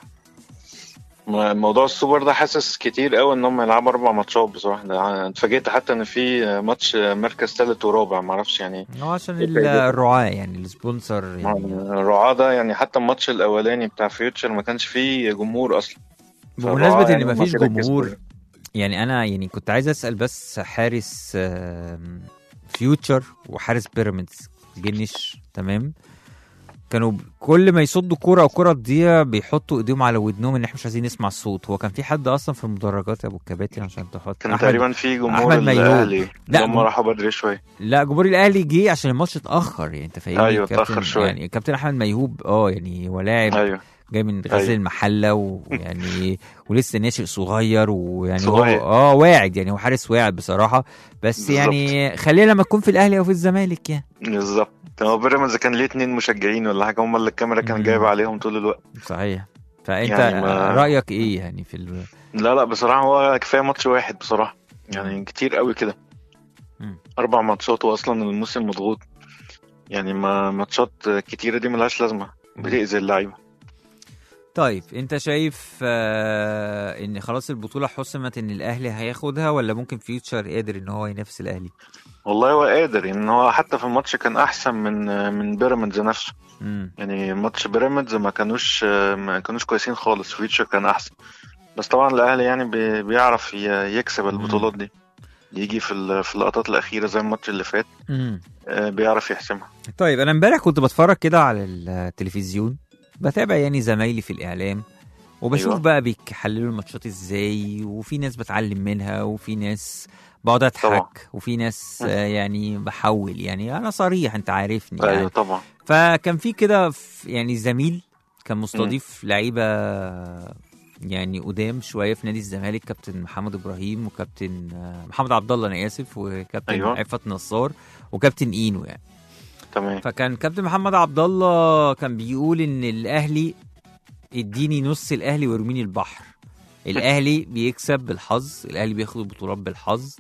موضوع السوبر ده حاسس كتير قوي ان هم يلعبوا 4 ماتشات بصراحه. ده اتفاجئت حتى ان في ماتش مركز ثالث ورابع، معرفش يعني. هو عشان الرعاة يعني السبونسر يعني. الرعاة ده يعني حتى الماتش الاولاني بتاع فيوتشر ما كانش فيه جمهور اصلا. بمناسبة ان ما مفيش جمهور، يعني انا يعني كنت عايز اسال بس حارس فيوتشر وحارس بيراميدز جنش، تمام، كانوا كل ما يصدوا كوره او كوره تضيع بيحطوا ايديهم على ودنهم ان احنا مش عايزين نسمع الصوت. هو كان في حد اصلا في المدرجات يا ابو الكباتن عشان تحط؟ كان تقريبا في جمهور أحمد ميهوب. الاهلي لا، لما راحوا بدري شويه. لا، جمهور الاهلي جه عشان الماتش اتاخر، يعني انت فاهمني؟ ايوه اتاخر شويه. يعني كابتن احمد ميهوب يعني هو لاعب ايوه جاي من غزل أيوة. المحله، ويعني ولسه ناشئ صغير، ويعني صغير. هو واعد، يعني هو حارس واعد بصراحه. بس بالزبط. يعني خلينا لما تكون في الاهلي او في الزمالك يعني. بالظبط. هو بيراميدز كان ليه 2 مشجعين ولا حاجه، هم اللي الكاميرا كان جايبه عليهم طول الوقت. صحيح. فانت يعني رايك ايه يعني في لا بصراحه هو كفايه ماتش واحد بصراحه، يعني كتير قوي كده. 4 ماتشات واصلا الموسم مضغوط، يعني ما ماتشات كتيره دي ملهاش لازمه، بتأذي اللعيبه. طيب، انت شايف ان خلاص البطوله حسمت ان الاهلي هياخدها، ولا ممكن فيوتشر قادر ان هو ينافس الاهلي؟ والله هو قادر، ان هو حتى في الماتش كان احسن من بيراميدز نفسه. يعني ماتش بيراميدز ما كانوش كويسين خالص، فيوتشر كان احسن. بس طبعا الاهلي يعني بيعرف يكسب البطولات دي، يجي في اللقطات الاخيره زي الماتش اللي فات بيعرف يحسمها. طيب، انا امبارح كنت بتفرج كده على التلفزيون، بتابع يعني زمايلي في الاعلام، وبشوف أيوة. بقى بيحللوا الماتشات ازاي، وفي ناس بتعلم منها، وفي ناس بقعد اضحك طبعا. وفي ناس يعني بحول، يعني انا صريح، انت عارفني يعني. ايوه طبعا. فكان في كده يعني زميل كان مستضيف لعيبه يعني قدام شويه في نادي الزمالك، كابتن محمد ابراهيم، وكابتن محمد عبد الله، انا اسف، وكابتن أيوة. عفت نصار، وكابتن اينو يعني. تمام. فكان كابتن محمد عبد الله كان بيقول ان الاهلي اديني نص الاهلي وارميني البحر. الاهلي بيكسب بالحظ، الاهلي بياخد البطولات بالحظ،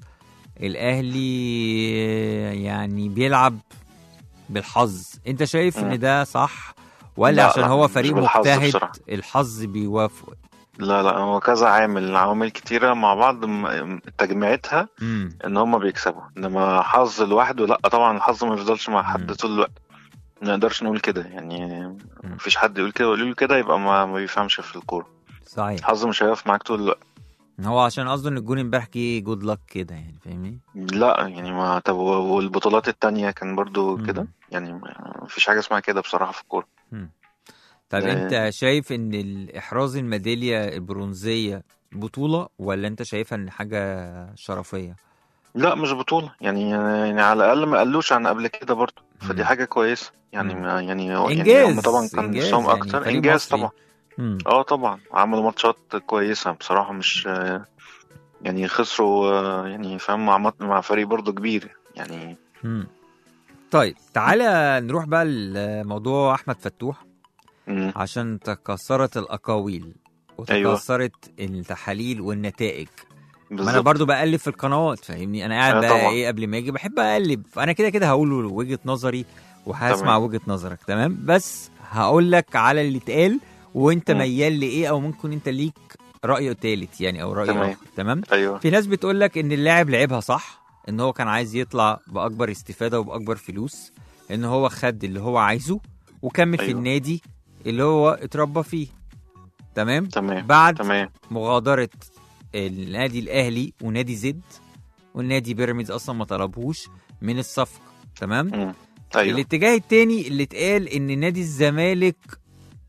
الاهلي يعني بيلعب بالحظ. انت شايف ان ده صح، ولا لا، عشان لا، هو مش فريق بالحظ مجتهد بصراحة. الحظ بيوافق؟ لا هو كذا عوامل كتيرة مع بعض تجميعتها ان هم بيكسبوا، انما حظ لوحده لا طبعا. الحظ ما يفضلش مع حد طول الوقت، ما نقدرش نقول كده يعني. مفيش حد يقول كده، ويقول كده يبقى ما بيفهمش في الكورة. صحيح. الحظ مش هيقف معاك طول الوقت. هو عشان قصده ان الجون امبارح جه جود لك كده، يعني فاهمني؟ لا يعني ما طب والبطولات التانية كان برضو كده، يعني مفيش حاجة اسمها كده بصراحة في الكورة. طيب، انت شايف ان الاحراز الميداليه البرونزيه بطوله، ولا انت شايفها ان حاجه شرفيه؟ لا مش بطولة، يعني على الأقل ما قالوش عن قبل كده برضو، فدي حاجة كويسة يعني. يعني انجاز، هم طبعا كان نفسهم يعني أكتر إنجاز إنجاز طبعا. طبعا عملوا ماتشات كويسة بصراحة، مش يعني خسروا يعني فاهم، مع فريق برضو كبير يعني. طيب، تعالى نروح بقى لموضوع أحمد فتوح، عشان تكسرت الأقاويل وتكسرت التحاليل والنتائج. ما انا برضو بقلب في القنوات، فاهمني؟ انا قاعد بقى ايه قبل ما اجي بحب اقلب، انا كده هقول وجهة نظري وهسمع وجهة نظرك، تمام؟ بس هقول لك على اللي اتقال، وانت ميال لايه، او ممكن انت ليك رأي ثالث يعني، او رأي اخر، تمام؟ أيوة. في ناس بتقول لك ان اللاعب لعبها صح، ان هو كان عايز يطلع باكبر استفادة وباكبر فلوس، ان هو خد اللي هو عايزه وكمل في النادي اللي هو اتربى فيه، تمام؟ بعد مغادرة النادي الاهلي ونادي زد والنادي بيراميدز اصلا ما طلبوش من الصفقه، تمام؟ أيوة. الاتجاه التاني اللي اتقال ان نادي الزمالك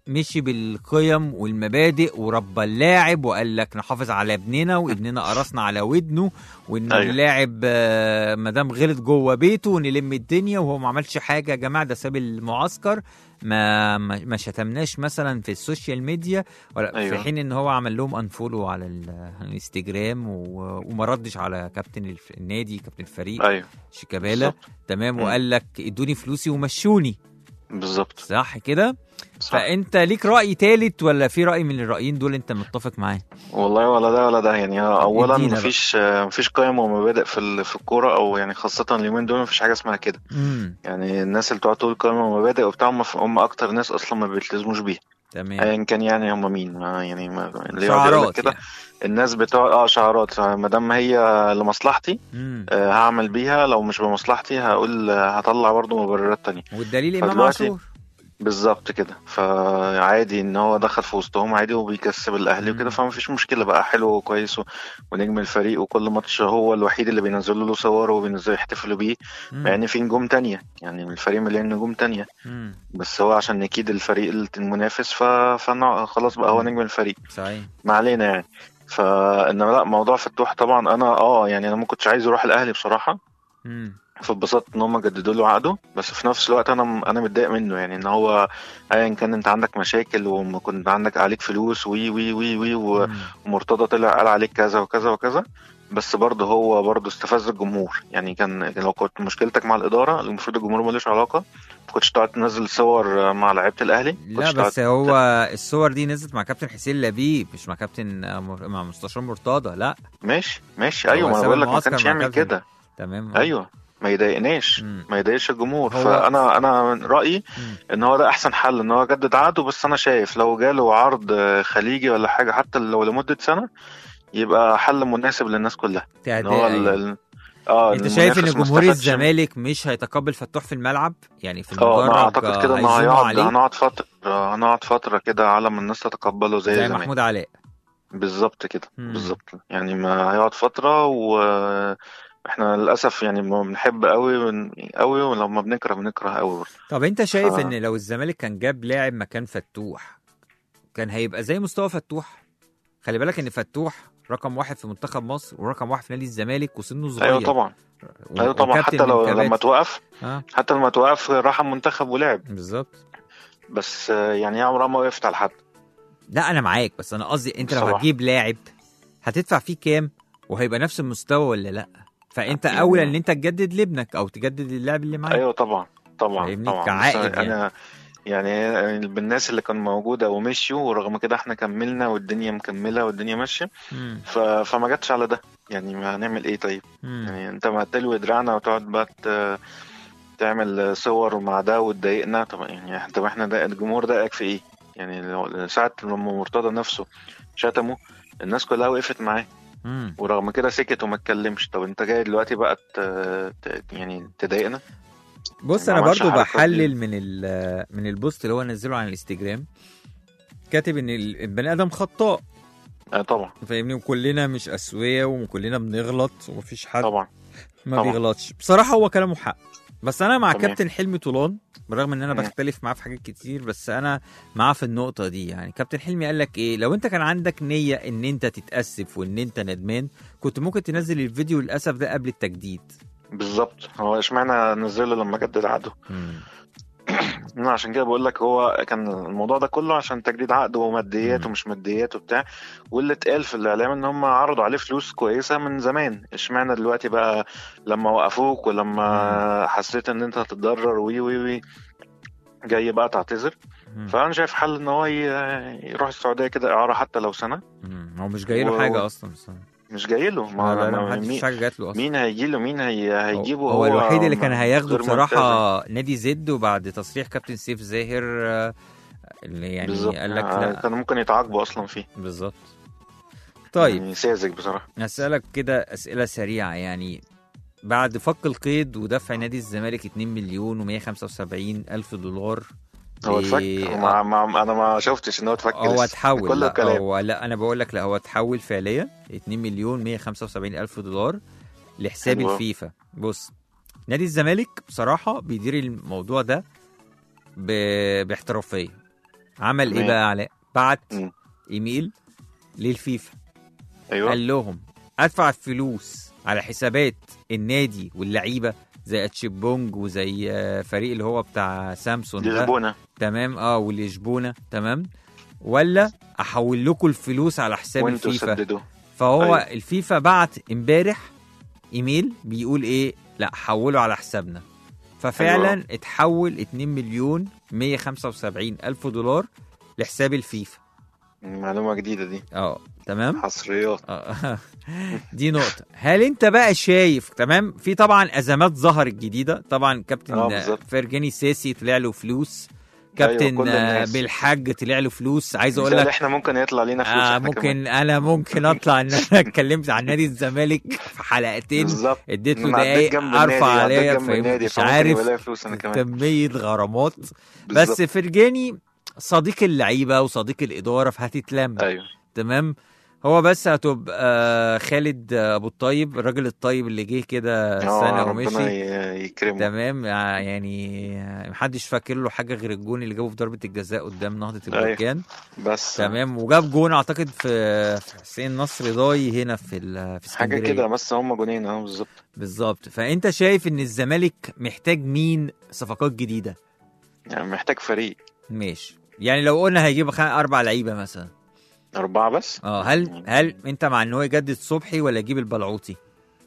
مشي بالقيم والمبادئ وربى اللاعب وقال لك نحافظ على ابننا وابننا قرصنا على ودنه، وان أيوة. اللاعب مادام غلط جوه بيته ونلم الدنيا وهو ما عملش حاجه. يا جماعه ده ساب المعسكر، ما شتمناش مثلا في السوشيال ميديا ولا أيوة. في حين ان هو عمل لهم انفولو على الانستجرام وما ردش على كابتن النادي كابتن الفريق ايوه شيكابالا. بالظبط. تمام. مم. وقال لك ادوني فلوسي ومشوني. بالظبط صح كده؟ صح. فانت ليك رأي تالت ولا في رأي من الرأيين دول انت متفق معاه؟ والله ولا ده ولا ده، يعني اولا ادينا بقى. مفيش قيم ومبادئ في الكوره، او يعني خاصه اليومين دول مفيش حاجه اسمها كده. يعني الناس اللي تقعد تقول قيم ومبادئ وبتاع هم اكتر ناس اصلا ما بيلتزموش بيها تمام. ايا كان. يعني هم مين؟ يعني اللي يقعد يقول لك شعارات كده يعني. الناس بتوع شعارات. ما دام هي لمصلحتي هعمل بيها، لو مش بمصلحتي هقول هطلع برضو مبررات تانية. والدليل امام فدلوقتي عاشور. بالظبط كده، فعادي ان هو دخل في وسطهم عادي وبيكسب الاهلي وكده، فما فيش مشكله بقى، حلو وكويس ونجم الفريق، وكل ماتش هو الوحيد اللي بينزلوا له صور وبينزلوا يحتفلوا بيه، مع ان في نجوم تانية، يعني الفريق مليان نجوم تانية، بس هو عشان نكيد الفريق المنافس خلاص بقى هو نجم الفريق. صحيح. ما علينا يعني. فانما لا، موضوع فتوح طبعا انا يعني انا ما كنتش عايز يروح الاهلي بصراحه. فاتبسطت ان هم جددوا له عقده، بس في نفس الوقت انا متضايق منه، يعني ان هو ايا كان انت عندك مشاكل وما كنت عندك عليك فلوس وي وي وي وي ومرتضى طلع قال عليك كذا وكذا وكذا، بس برضه هو برضه استفز الجمهور. يعني كان لو كنت مشكلتك مع الاداره المفروض الجمهور ملوش علاقه، ما كنتش تقعد تنزل صور مع لعيبه الاهلي. لا بس هو الصور دي نزلت مع كابتن حسين لبيب مش مع كابتن مع مستشار مرتضى. لا ماشي ايوه، ما انا بقول لك ما كانش يعمل كده. تمام. ايوه ما يضايقناش، ما يضايقش الجمهور. فانا رايي ان هو ده احسن حل، ان هو يجدد عقده. بس انا شايف لو جاله عرض خليجي ولا حاجه حتى لو لمده سنه يبقى حل مناسب للناس كلها. ان هو انت شايف ان جمهور الزمالك مش هيتقبل فتوح في الملعب؟ يعني في المدرج اعتقد كده ان هنقعد فتره كده على ما الناس تتقبله زي محمود علاء. بالظبط كده بالظبط. يعني ما هيقعد فتره، واحنا للاسف يعني ما بنحب قوي ولما بنكره قوي. طب انت شايف ان لو الزمالك كان جاب لاعب مكان فتوح كان هيبقى زي مستوى فتوح؟ خلي بالك ان فتوح رقم 1 في منتخب مصر ورقم 1 في نادي الزمالك وسنه صغير. ايوه طبعا حتى لما توقف راح المنتخب ولعب. بالظبط. بس يعني عمره ما وقفت على حد. لا انا معاك، بس انا قصدي انت بصراحة. لو هتجيب لاعب هتدفع فيه كام وهيبقى نفس المستوى ولا لا؟ فانت اولى ان انت تجدد لابنك او تجدد للاعب اللي معاك. ايوه طبعا كعائد انا يعني بالناس اللي كانوا موجوده ومشيوا، ورغم كده احنا كملنا والدنيا مكمله والدنيا ماشيه. فما جاتش على ده، يعني ما هنعمل ايه طيب؟ يعني انت ما تلوي دراعنا وتقعد بقى تعمل صور مع ده وتضايقنا. طب يعني احنا ده الجمهور ضايقك في ايه؟ يعني ساعه لما مرتضى نفسه شتمه الناس كلها وقفت معاه، ورغم كده سكت وما اتكلمش. طب انت جاي دلوقتي بقى يعني تضايقنا؟ بص انا برضو بحلل من البوست اللي هو نزله على الانستجرام، كاتب ان البني ادم خطاء. طبعا فاهمني، وكلنا مش اسويه وكلنا بنغلط ومفيش حد طبعا ما بيغلطش. بصراحه هو كلامه حق، بس انا مع تمام. كابتن حلمي طولان بالرغم ان انا بختلف معاه في حاجات كتير، بس انا معاه في النقطه دي. يعني كابتن حلمي قال لك ايه؟ لو انت كان عندك نيه ان انت تتاسف وان انت ندمان كنت ممكن تنزل الفيديو الاسف ده قبل التجديد. بالظبط. هو اشمعنى نزله لما جدد عقده؟ عشان كده بقول لك هو كان الموضوع ده كله عشان تجديد عقده وماديات ومش ماديات وبتاع، واللي اتقال في الاعلام ان هم عرضوا عليه فلوس كويسه من زمان. اشمعنى دلوقتي بقى لما وقفوك ولما حسيت ان انت هتتضرر وي جاي بقى تعتذر؟ فانا شايف حل ان هو يروح السعوديه كده اعاره حتى لو سنه. هو مش جاي له حاجه اصلا، مش جاي له. ما حدش حاجه جات له اصلا. مين هيجي له؟ مين هيجيبه؟ هو الوحيد اللي كان هياخده بصراحه نادي زد، وبعد تصريح كابتن سيف زاهر اللي يعني بالزبط. قال لك لا كان ممكن يتعاقبوا اصلا فيه. بالظبط. طيب يعني ساذج بصراحه. هسألك كده اسئله سريعه. يعني بعد فك القيد ودفع نادي الزمالك 2,175,000 دولار هو اتفك؟ انا ما شفتش ان هو اتفك. هو اتحول. لا انا بقول لك لا، هو اتحول فعليا 2,175,000 دولار لحساب الفيفا. بص نادي الزمالك بصراحه بيدير الموضوع ده باحترافيه. عمل ايه تمام. بقى علاء؟ بعت مم. ايميل للفيفا، ايوه قال لهم ادفع فلوس على حسابات النادي واللعيبه زي اتشيبونج وزي فريق اللي هو بتاع سامسون ده، لشبونه. تمام، واللشبونه، تمام، ولا احول لكم الفلوس على حساب وانتوا الفيفا؟ سددوا. فهو أيوة. الفيفا بعت امبارح ايميل بيقول ايه، لا حولوا على حسابنا. ففعلا أيوة. اتحول 2 مليون 175 الف دولار لحساب الفيفا. معلومه جديده دي، تمام. حصريات. دي نقطة. هل انت بقى شايف، تمام، في طبعا ازمات ظهرت جديدة، طبعا كابتن بالظبط. فرجاني ساسي طلع له فلوس، كابتن كل الناس. بالحاج طلع له فلوس. عايز اقول مثال لك احنا ممكن يطلع لينا فلوس احنا ممكن كمان. انا ممكن اطلع ان انا اتكلمت عن نادي الزمالك في حلقتين، بالظبط. اديت له أنا عديت دقايق جنب ارفع النادي، عليا، عديت جنب النادي، مش فممكن عارف يبقى ليا فلوس انا كمان. كمية غرامات. بالظبط. بس فرجاني صديق اللعيبة وصديق الإدارة، فهتتلم. ايوه تمام. هو بس هتبقى خالد ابو الطيب، الراجل الطيب اللي جه كده سنه ربنا ومشي، يكرمه. تمام، يعني محدش فاكر له حاجه غير الجون اللي جابه في ضربه الجزاء قدام نهضه البركان. بس تمام. وجاب جون اعتقد في حسين نصر ضاي هنا في حاجه اسكندريه كده، بس هم جونين بالظبط. فانت شايف ان الزمالك محتاج مين صفقات جديده؟ يعني محتاج فريق. ماشي، يعني لو قلنا هيجيب 4 لعيبه مثلا. 4 بس. هل انت مع ان هو يجدد صبحي ولا يجيب البلعوطي؟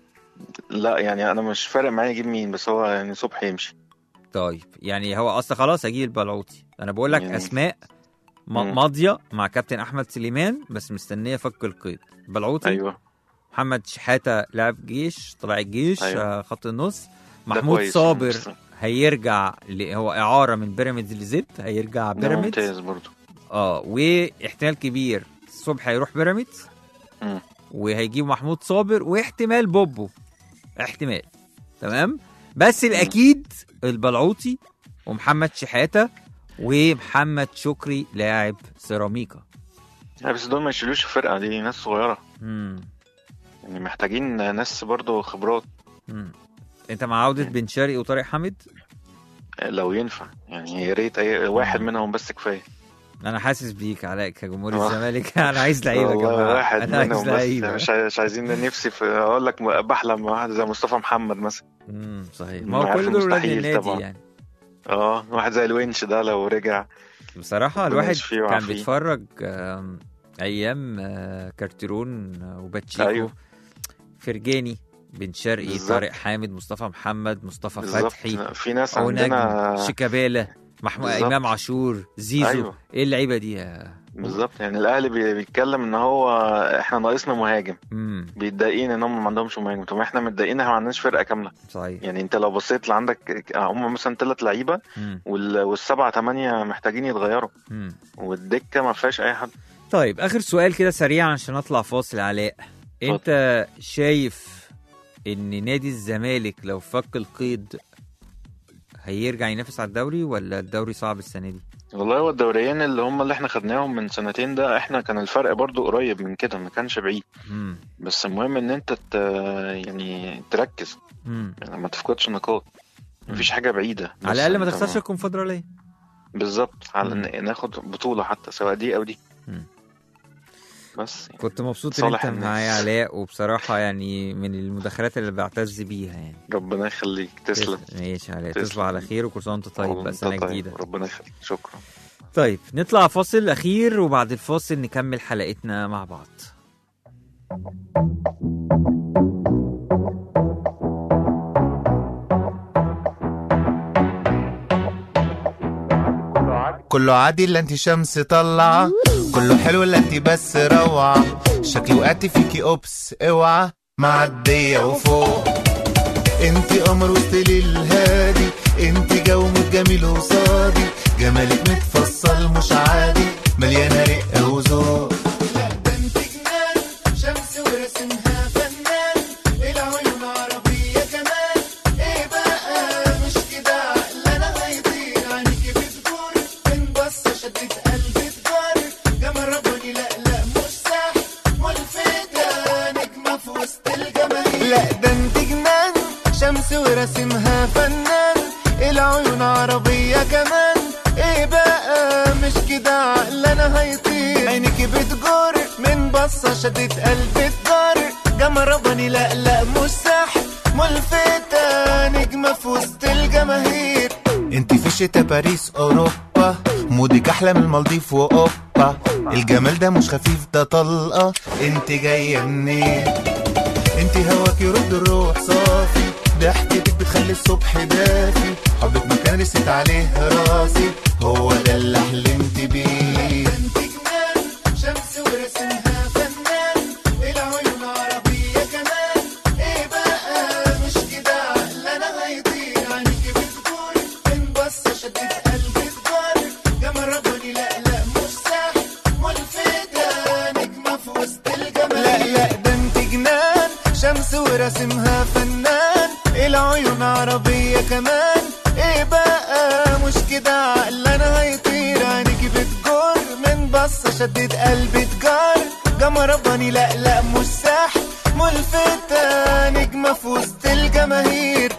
لا يعني انا مش فارق معايا يجيب مين، بس هو يعني صبحي يمشي. طيب يعني هو اصلا خلاص هجيب البلعوطي. انا بقول لك يعني اسماء ماضيه مع كابتن احمد سليمان، بس مستنيه فك القيد. بلعوطي، ايوه. محمد شحاته لاعب جيش، طلع الجيش، أيوة. خط النص. محمود صابر هيرجع هو اعاره من بيراميدز لزد، هيرجع بيراميدز. ممتاز برضه. واحتمال كبير الصبح هيروح بيراميدز، وهيجيب محمود صابر، واحتمال بوبو، احتمال. تمام. بس الاكيد البلعوطي ومحمد شحاته ومحمد شكري لاعب سيراميكا. بس دول ما يشيلوش الفرقه دي، ناس صغيره. يعني محتاجين ناس برضه خبرات. انت مع عوده بن شرقي وطارق حامد؟ لو ينفع يعني، يا ريت اي واحد منهم بس كفايه. انا حاسس بيك علاء كجمهور الزمالك. انا عايز لعيبه يا جماعه، واحد انا عايز منهم لعيبه، بس مش عايزين. نفسي اقول لك بحلم واحد زي مصطفى محمد مثلا. صحيح. ما هو كل دول ولاد النادي طبعا. يعني واحد زي الونش ده لو رجع بصراحه الواحد كان بيتفرج ايام كارتيرون وباتشيكو. أيوه. فرجاني، بن شرقي، طارق حامد، مصطفى محمد، مصطفى فتحي، في ناس عندنا، شيكابالا، محمود، امام عاشور، زيزو. أيوه. ايه اللعيبه دي بالظبط. يعني الاهلي بيتكلم ان هو احنا ناقصنا مهاجم، بيتضايقين ان هم ما عندهمش مهاجم. طب احنا متضايقين، احنا ما عندناش فرقه كامله. صحيح. يعني انت لو بصيت لعندك هم مثلا 3 لعيبه والسبعة 8 محتاجين يتغيروا، والدكه ما فيهاش اي حد. طيب اخر سؤال كده سريع عشان اطلع فاصل. علاء، انت شايف ان نادي الزمالك لو فك القيد هيرجع ينافس على الدوري، ولا الدوري صعب السنه دي؟ والله هو الدوريين اللي احنا خدناهم من سنتين ده، احنا كان الفرق برضو قريب من كده، ما كانش بعيد. بس المهم ان انت يعني تركز، يعني ما تفقدش نقاط. مفيش حاجه بعيده، على الاقل ما تخسرش الكونفدراليه. بالظبط، على ناخد بطوله حتى سواء دي او دي. بس كنت مبسوط ان انت معايا علاء، وبصراحه يعني من المداخلات اللي بعتز بيها يعني. ربنا يخليك، تسلم. ماشي علاء، تصبح على خير وكل سنه وانت طيب بقى، سنه جديده. ربنا يخليك، شكرا. طيب نطلع فاصل اخير، وبعد الفاصل نكمل حلقتنا مع بعض. كله عادي الا انت شمس طلعه، كله حلو الا انت بس روعه، شكلي وقعت فيكي اوبس اوعى، معديه وفوق. انت قمر وسط الهادي، انت جو جميل وصادي، جمالك متفصل مش عادي، مليانه رقه وذوق. لا ده انت جنان، شمس ورسمها فنان، العيون عربيه كمان، ايه بقى مش كده عقلنا هيطير، عينيكي بتدور من بصه شدت قلبي تجار، جمال رباني لا مش سحر، ملفتة نجمه في وسط الجماهير. لا ده انت جنان، شمس ورسمها فنان، العيون عربيه كمان، ايه بقى مش كده عقل انا هيطير، عينيكي بتجر من بصة شدت قلبي تجر، جمربني لا لا مش سحر، ملفتة نجمة في وسط الجماهير. انتي في شتا باريس اوروبا، مودك احلى من المالديف واوبا، الجمال ده مش خفيف ده طلقة، انتي جاية منين؟ انتي هواكي رد الروح صافي، ضحكتك بتخلي الصبح دافي، حبك مكان رست عليه راسي، هو ده اللي حلمت بيه. انتي جنان شمس ورسمها فنان، العيون عربية كمان، ايه بقى مش كده عقل انا هيطير، عينيكي بتجور من بصة شدت قلبي تجار، جمربني لا لا مش سحر، ملفتة نجمة في وسط الجمال. لا لا ده انتي جنان شمس ورسمها فنان، العيون عربية كمان، ايه بقى مش كده عقل انا هيطير، عينيكي بتجر من بصة شدت قلبي تجار، جمربني لا لا مش سحر، ملفتة نجمة في وسط الجماهير.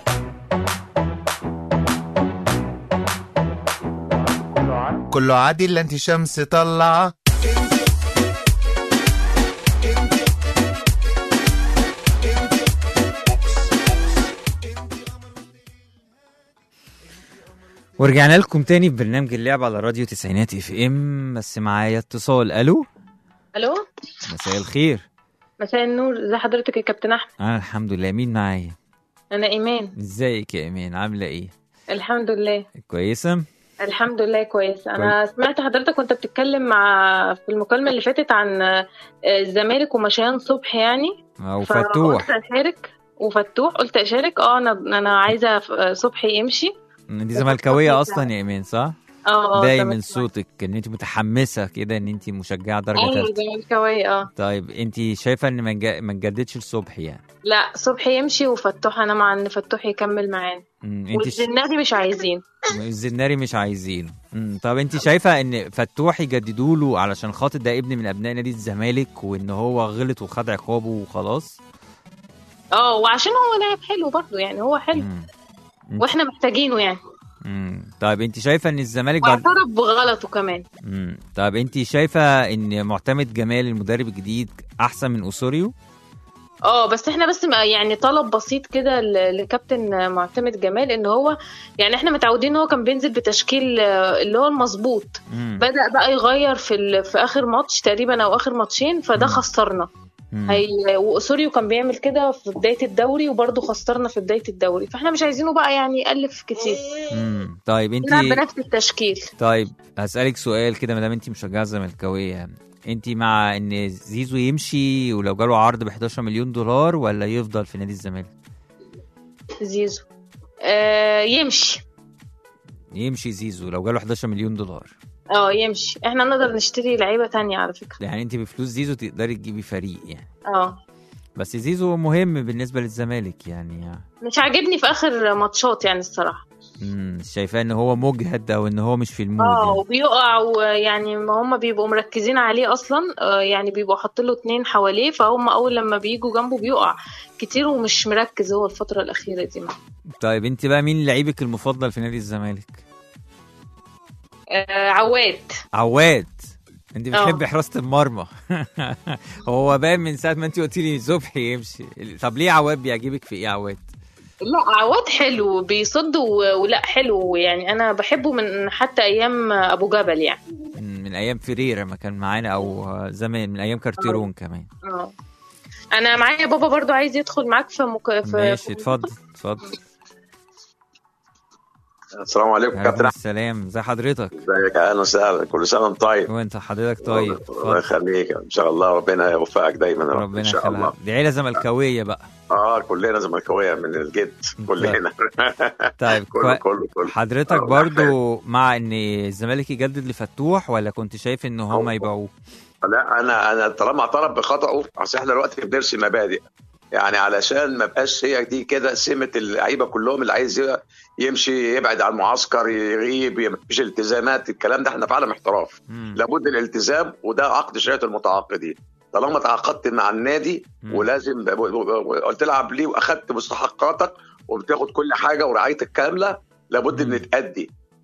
كله عادي الا انتي شمس طلعة. ورجعنا لكم تاني ببرنامج اللعب على راديو تسعينات اف ام. بس معايا اتصال. الو مساء الخير. مساء النور، ازي حضرتك يا كابتن احمد؟ انا الحمد لله. مين معايا؟ انا ايمان. ازيك يا ايمان، عامله ايه؟ الحمد لله كويسه. الحمد لله كويس. انا سمعت حضرتك وانت بتتكلم في المكالمه اللي فاتت عن الزمالك ومشيان صبح يعني، وفتوح قلت اشارك. انا عايزه صبحي يمشي. دي زملكاويه اصلا يا ايمان صح؟ باين من صوتك ان انت متحمسه كده، ان انت مشجعه درجه ثالثه. زملكاويه. طيب انت شايفه ان ما نجددش لصبحي يعني؟ لا، صبحي يمشي وفتوح انا مع ان فتوح يكمل معانا، والزناري مش عايزين. الزناري مش عايزين. طب انت شايفه ان فتوح يجددوا له علشان خاطر ده ابن من ابناء نادي الزمالك، وان هو غلط وخد عقابه وخلاص؟ وعشان هو لاعب حلو برضه يعني، هو حلو واحنا محتاجينه يعني. طيب انت شايفه ان الزمالك واعترف بغلطه كمان. طب انت شايفه ان معتمد جمال المدرب الجديد احسن من اوسوريو؟ بس احنا يعني طلب بسيط كده لكابتن معتمد جمال، ان هو يعني احنا متعودين ان هو كان بينزل بتشكيل اللي هو المظبوط، بدأ بقى يغير في اخر ماتش تقريبا او اخر ماتشين، فده خسرنا. وأسوريو كان بيعمل كده في بداية الدوري وبرضه خسرنا في بداية الدوري، فاحنا مش عايزينه بقى يعني يألف كتير. طيب انت بنفس التشكيل. طيب هسألك سؤال كده، ما دام انت مشجعة زملكاوية، انت مع ان زيزو يمشي ولو جاله عرض ب$11 مليون ولا يفضل في نادي الزمالك؟ زيزو يمشي زيزو لو جاله $11 مليون. يمشي. احنا نقدر نشتري لعيبة تانية على فكرة. يعني انت بفلوس زيزو تقدري تجيبي فريق يعني؟ بس زيزو مهم بالنسبة للزمالك يعني. مش عاجبني في اخر ماتشات يعني الصراحة. شايفاه ان هو مجهد او ان هو مش في المود يعني. وبيقع، ويعني ما هم بيبقوا مركزين عليه اصلا، يعني بيبقوا حاطين له 2 حواليه، فهم اول لما بييجوا جنبه بيقع كتير ومش مركز هو الفترة الأخيرة دي. طيب انت بقى مين لعيبك المفضل في نادي الزمالك؟ عواد. انت بتحبي حراسة المرمى. هو باين من ساعة ما انت قلتي لي صبحي يمشي. طب ليه عواد بيعجبك في ايه عواد؟ لا، عواد حلو بيصد ولا حلو يعني، انا بحبه من حتى ايام ابو جبل يعني، من ايام فريرة ما كان معانا، او زمان من ايام كارتيرون كمان. انا معايا بابا برضو عايز يدخل معاك في ماشي اتفضل. السلام عليكم كابتن. السلام، ازي حضرتك؟ ازيك؟ اهلا وسهلا، كل سنه وانت طيب. وانت حضرتك طيب. الله يخليك ان شاء الله، ربنا يوفقك دايما يا رب ان شاء الله. دي عيله زملكاويه بقى؟ كلنا زملكاويه من الجد كلنا. طيب كله حضرتك برضو مع ان الزمالك يجدد لفتوح، ولا كنت شايف ان هم يبيعوه؟ لا، انا طالما اعترف بخطأه، اصل احنا دلوقتي بنرسم مبادئ يعني، علشان ما بقاش هي دي كده سمه اللعيبه كلهم، اللي عايز يمشي يبعد عن المعسكر، يغيب، مفيش التزامات، الكلام ده احنا في عالم احتراف، لابد الالتزام، وده عقد شريعه المتعاقدين. طالما تعاقدت مع النادي ولازم تلعب ليه واخدت مستحقاتك وبتاخد كل حاجه ورعايتك كامله، لابد ان تأدي.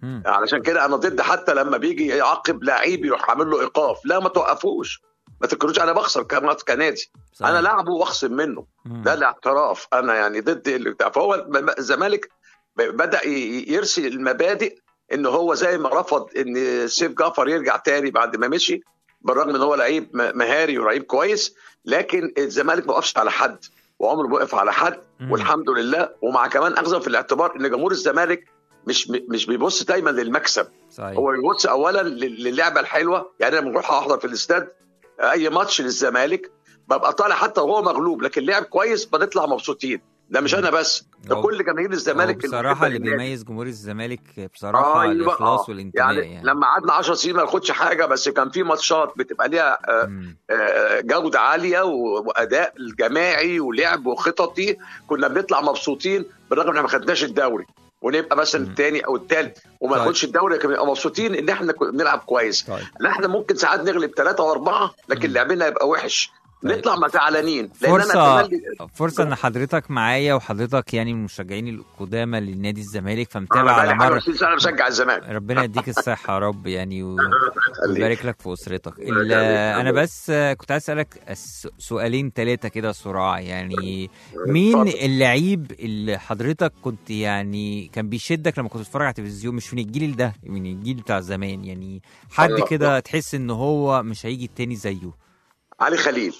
علشان كده انا ضد حتى لما بيجي يعاقب لعيب يروح عامل له ايقاف. لا ما توقفوش، ما تفكروش انا بخسر كنادي، انا لاعبه واخصم منه. ده الاعتراف. انا يعني ضد فهو الزمالك بدا يرسي المبادئ ان هو زي ما رفض ان سيف جعفر يرجع تاني بعد ما مشي، بالرغم ان هو لعيب مهاري ولعيب كويس، لكن الزمالك ما وقفش على حد وعمره ما وقف على حد والحمد لله. ومع كمان اخذا في الاعتبار ان جمهور الزمالك مش بيبص دايما للمكسب. صحيح. هو بيبص اولا للعبه الحلوه. يعني انا بنروح احضر في الاستاد اي ماتش للزمالك ببقى طالع حتى وهو مغلوب، لكن لعب كويس بنطلع مبسوطين. ده مش انا بس، ده كل جماهير الزمالك. بصراحه اللي بيميز جمهور الزمالك بصراحه الاخلاص والانتماء. يعني لما قعدنا 10 سنين ما ناخدش حاجه، بس كان في ماتشات بتبقى ليها جوده عاليه واداء جماعي ولعب وخططي، كنا بنطلع مبسوطين بالرغم ان ما خدناش الدوري، ونبقى مثلا الثاني او الثالث وما ناخدش الدوري، لكن نبقى مبسوطين ان احنا بنلعب كويس. لا احنا ممكن ساعات نغلب 3 و4 لكن لعبنا يبقى وحش، نطلع ما زعلانين. فرصه ان حضرتك معايا، وحضرتك يعني من المشجعين القدامى للنادي الزمالك، فمتابع على مر 20 سنه بشجع الزمالك. ربنا يديك الصحه يا رب يعني ويبارك لك في اسرتك. انا بس كنت عايز اسالك سؤالين 3 كده صراع. يعني مين اللعيب اللي حضرتك كنت يعني كان بيشدك لما كنت تتفرج على التلفزيون، مش من الجيل ده، من الجيل بتاع زمان، يعني حد كده تحس ان هو مش هيجي التاني زيه؟ علي خليل.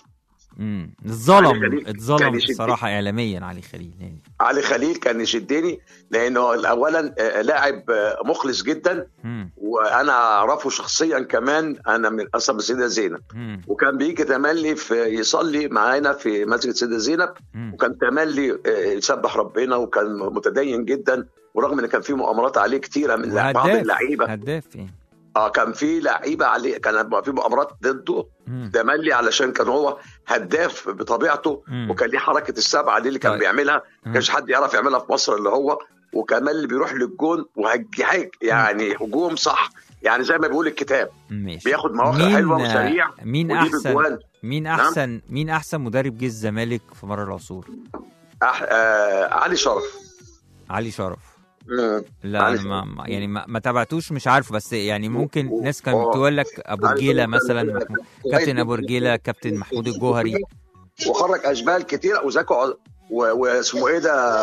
اتظلم بصراحه اعلاميا. علي خليل كان يشدني لانه اولا لاعب مخلص جدا، وانا اعرفه شخصيا كمان. انا من اصل السيده زينب، وكان بيجي تملي يصلي معانا في مسجد السيده زينب، وكان تملي يسبح ربنا، وكان متدين جدا، ورغم ان كان في مؤامرات عليه كتيره من بعض اللعيبه. هداف كان في لعيبه عليه، كان في مؤامرات ضده تملي علشان كان هو هداف بطبيعته، وكان ليه حركه السبعه دي اللي كان بيعملها، ما كانش حد يعرف يعملها في مصر اللي هو. وكمان اللي بيروح للجون وهجيهاج يعني هجوم صح، يعني زي ما بيقول الكتاب. بياخد مواقع حلوه وسريع. مين احسن مدرب جه الزمالك في مر العصور؟ علي شرف. لا أنا يعني ما تابعتوش، مش عارفه، بس يعني ممكن ناس كانت بتقول لك ابو رجيله مثلا، كابتن ابو رجيله، كابتن محمود الجوهري، وخرج اشبال كتير وزكوا واسمه ايه ده.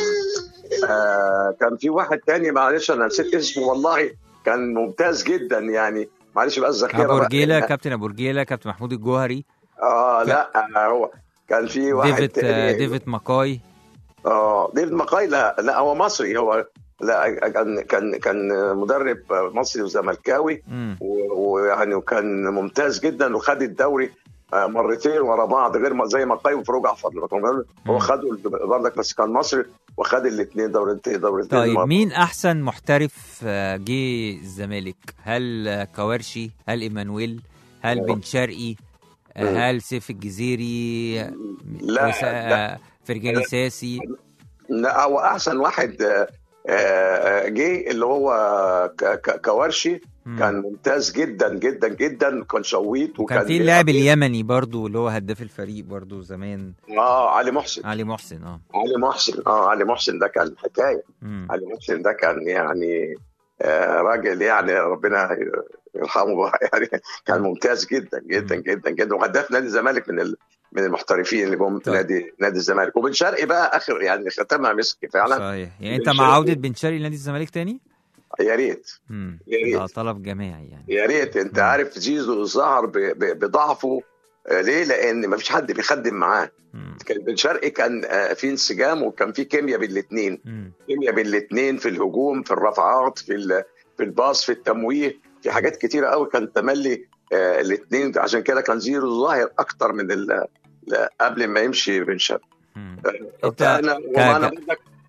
كان في واحد تاني معلش انا نسيت اسمه والله، كان ممتاز جدا يعني، معلش بقى الذاكره. ابو رجيله، كابتن ابو رجيله، كابتن محمود الجوهري. لا هو كان في واحد ديفيد ماكاي. ديفيد ماكاي. لا هو مصري. هو لا كان مدرب مصري وزملكاوي، ويعني وكان ممتاز جدا، وخد الدوري مرتين ورا بعض، غير زي ماكاي وفاروق جعفر. هو خدوا برضك، بس كان مصري وخد الاثنين دورتين. طيب مين احسن محترف جه الزمالك؟ هل كوارشي؟ هل ايمانويل؟ هل بن شرقي؟ هل سيف الجزيري؟ لا فرجاني ساسي؟ لا هو احسن واحد جه اللي هو كوارشي. كان ممتاز جدا جدا جدا، كان شويت. وكان في اللاعب اليمني برضو اللي هو هداف الفريق برضو زمان، علي محسن. علي محسن ده كان حكايه. علي محسن ده كان يعني راجل يعني ربنا يرحمه يعني، كان ممتاز جدا جدا جدا جدا، وهداف نادي الزمالك من المحترفين اللي جم في نادي الزمالك. وبن شرقي بقى اخر يعني ختمها مسك فعلا. صحيح. يعني انت مع عوده بن شرقي لنادي الزمالك تاني؟ يا ريت. طلب جماعي يعني. يا ريت. انت عارف زيزو ظهر بضعفه ليه؟ لان ما فيش حد بيخدم معاه. كان بن شرقي كان في انسجام، وكان في كيمياء بالاثنين في الهجوم، في الرفعات، في الباص، في التمويه، في حاجات كتيره قوي كان تملي الاثنين. عشان كده كان زيزو ظاهر اكتر من قبل ما يمشي بن شرقي. انا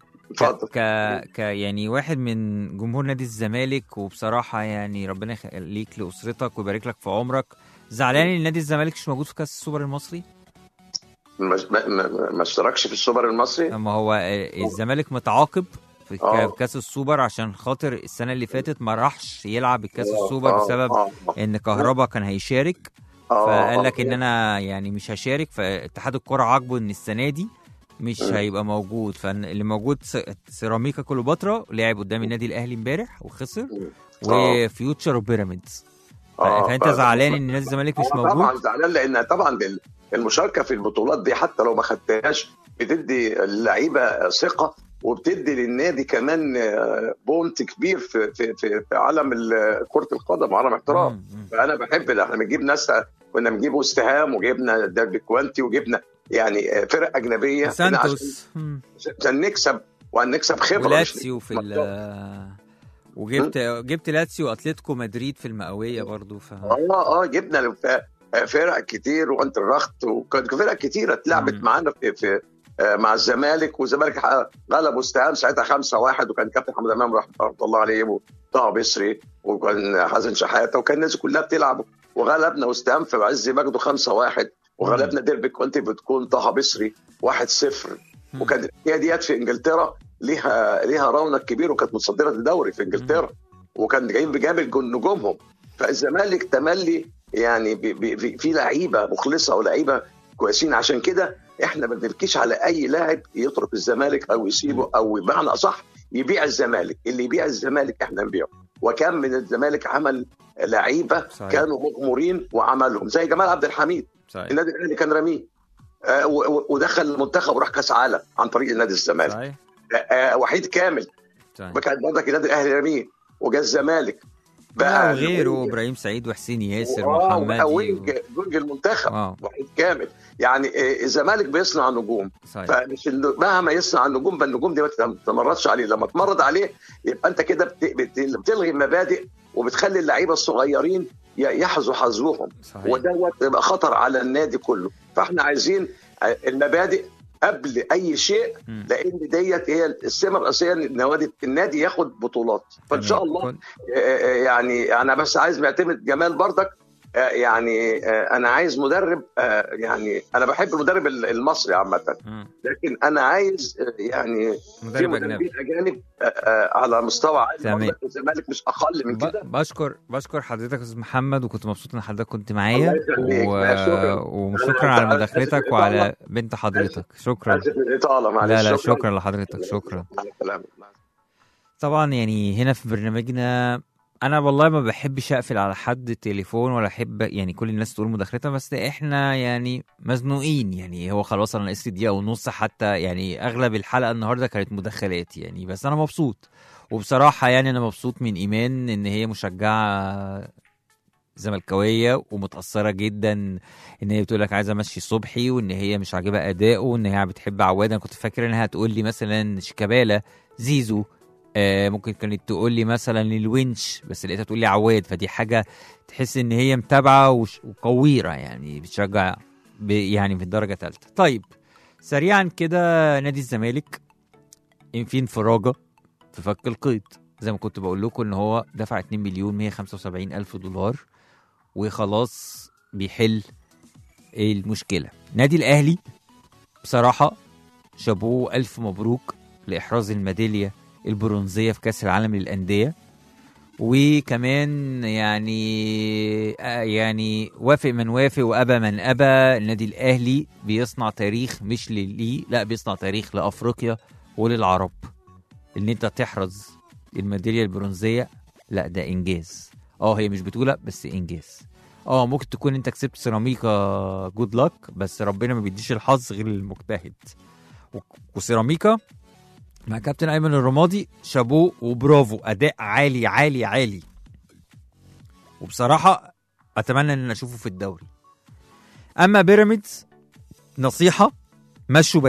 يعني واحد من جمهور نادي الزمالك، وبصراحه يعني ربنا يخليك لاسرتك ويبارك لك في عمرك. زعلان ان نادي الزمالك مش موجود في كاس السوبر المصري؟ ما اشتركش في السوبر المصري. اما هو الزمالك متعاقب في كاس السوبر عشان خاطر السنه اللي فاتت ما راحش يلعب الكاس السوبر بسبب ان كهربا كان هيشارك، فقال لك ان انا يعني مش هشارك. فاتحاد الكره عاقبه ان السنه دي مش هيبقى موجود. فاللي موجود سيراميكا كليوباترا لعب قدام النادي الاهلي امبارح وخسر، وفيوتشر وبيراميدز. فانت زعلان ان نادي الزمالك مش موجود؟ طبعا زعلان، لان طبعا المشاركه في البطولات دي حتى لو ما خدتهاش بتدي اللعيبه ثقه، وبتدي للنادي كمان بونت كبير في عالم كره القدم وعالم احتراف. فانا بحب احنا بنجيب ناس، كنا بنجيب وستهام وجبنا ديربي كوانتي وجبنا يعني فرق اجنبيه سانتوس عشان نكسب، وهنكسب خبره. ولاتسيو في جبت لاتسيو واتلتيكو مدريد في المئويه برضو. جبنا فرق كتير وانترخت، وكانت فرق كتيره اتلعبت معانا في مع الزمالك، والزمالك غلب وستهام ساعتها 5-1، وكان كابتن حمد امام رحمه الله عليه وطه بصري وكان حسن شحاته، وكان الناس كلها بتلعب، وغلبنا وستهام في عز مجده 5-1، وغلبنا ديربي كونتي بتكون طه بصري 1-0. وكان هي ديت في انجلترا ليها رونق كبير، وكانت متصدره الدوري في انجلترا، وكان جايين بجامل نجومهم. فالزمالك تملي يعني في لعيبه مخلصه ولعيبه كويسين، عشان كده احنا ما بنبكيش على اي لاعب يترك الزمالك او يسيبه، او بمعنى اصح يبيع الزمالك. اللي يبيع الزمالك احنا نبيعه. وكم من الزمالك عمل لعيبه كانوا مغمورين وعملهم، زي جمال عبد الحميد. النادي الاهلي كان رميه ودخل المنتخب وراح كاس عالم عن طريق النادي الزمالك. وحيد كامل كان برضك النادي الاهلي رميه وجا الزمالك بقى وغيره، ابراهيم سعيد وحسين ياسر ومحمد وينج المنتخب وحيد كامل. يعني الزمالك بيصنع نجوم، فمش مهما يصنع النجوم فالنجوم دي ما تتمردش عليه. لما تمرد عليه يبقى انت كده بتلغي المبادئ، وبتخلي اللعيبه الصغيرين يحظوا حظوهم، وده يبقى خطر على النادي كله. فاحنا عايزين المبادئ قبل اي شيء، لان ديت هي السمه الرئيسيه ان النادي ياخد بطولات. فان شاء الله يعني انا بس عايز معتمد جمال برضك، يعني انا عايز مدرب، يعني انا بحب المدرب المصري عامه، لكن انا عايز يعني في مدربين اجانب على مستوى عالي. الزمالك مش اقل من كده. بشكر حضرتك يا استاذ محمد، وكنت مبسوط ان حضرتك كنت معايا، وشكرا على مداخلتك وعلى بنت حضرتك. شكرا. لا شكرا لحضرتك، شكرا. طبعا يعني هنا في برنامجنا انا والله ما بحبش اقفل على حد تليفون، ولا احب يعني كل الناس تقول مداخلتها، بس احنا يعني مزنوقين. يعني هو خلاص انا ناقص لي دقيقه ونص، حتى يعني اغلب الحلقه النهارده كانت مداخلات يعني، بس انا مبسوط. وبصراحه يعني انا مبسوط من ايمان ان هي مشجعه زملكاويه ومتاثره جدا، ان هي بتقول لك عايزه امشي صبحي، وان هي مش عاجبها اداؤه، وان هي بتحب عواد. انا كنت فاكر انها هتقول لي مثلا شيكابالا، زيزو، ممكن كانت تقول لي مثلا الونش، بس لقيتها تقول لي عواد. فدي حاجه تحس ان هي متابعه وقويره، يعني بتشجع يعني في الدرجه الثالثه. طيب سريعا كده، نادي الزمالك في انفراجه في فك القيد، زي ما كنت بقول لكم ان هو دفع 2,175,000 دولار وخلاص بيحل المشكله. نادي الاهلي بصراحه شابوه، الف مبروك لاحراز الميداليه البرونزيه في كاس العالم للانديه. وكمان يعني وافق من وافق وابى من ابى، النادي الاهلي بيصنع تاريخ، مش ليه، لا بيصنع تاريخ لافريقيا وللعرب. ان انت تحرز الميداليه البرونزيه، لا ده انجاز. هي مش بطوله بس انجاز. ممكن تكون انت كسبت سيراميكا جود لك، بس ربنا ما بيديش الحظ غير المجتهد. وسيراميكا مع كابتن ايمن الرمادي شابوه وبرافو، اداء عالي عالي عالي. وبصراحه اتمنى ان اشوفه في الدوري. اما بيراميدز، نصيحه، مشوا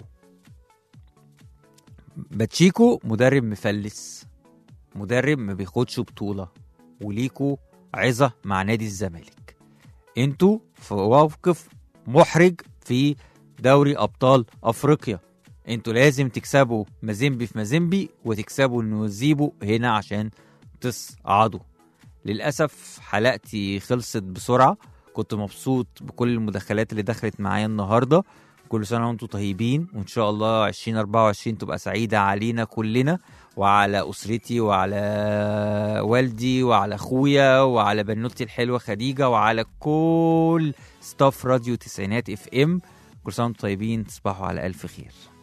باتشيكو مدرب مفلس، مدرب ما بياخدش بطوله، وليكو عظه مع نادي الزمالك. انتوا في موقف محرج في دوري ابطال افريقيا، انتوا لازم تكسبوا مازيمبي في مازيمبي، وتكسبوا نوزيبو هنا عشان تصعدوا. للأسف حلقتي خلصت بسرعة، كنت مبسوط بكل المداخلات اللي دخلت معايا النهاردة. كل سنة وانتوا طيبين، وان شاء الله 2024 تبقى سعيدة علينا كلنا، وعلى أسرتي، وعلى والدي، وعلى أخويا، وعلى بنوتي الحلوة خديجة، وعلى كل ستاف راديو تسعينات FM. كل سنة وانتم طيبين، تصبحوا على ألف خير.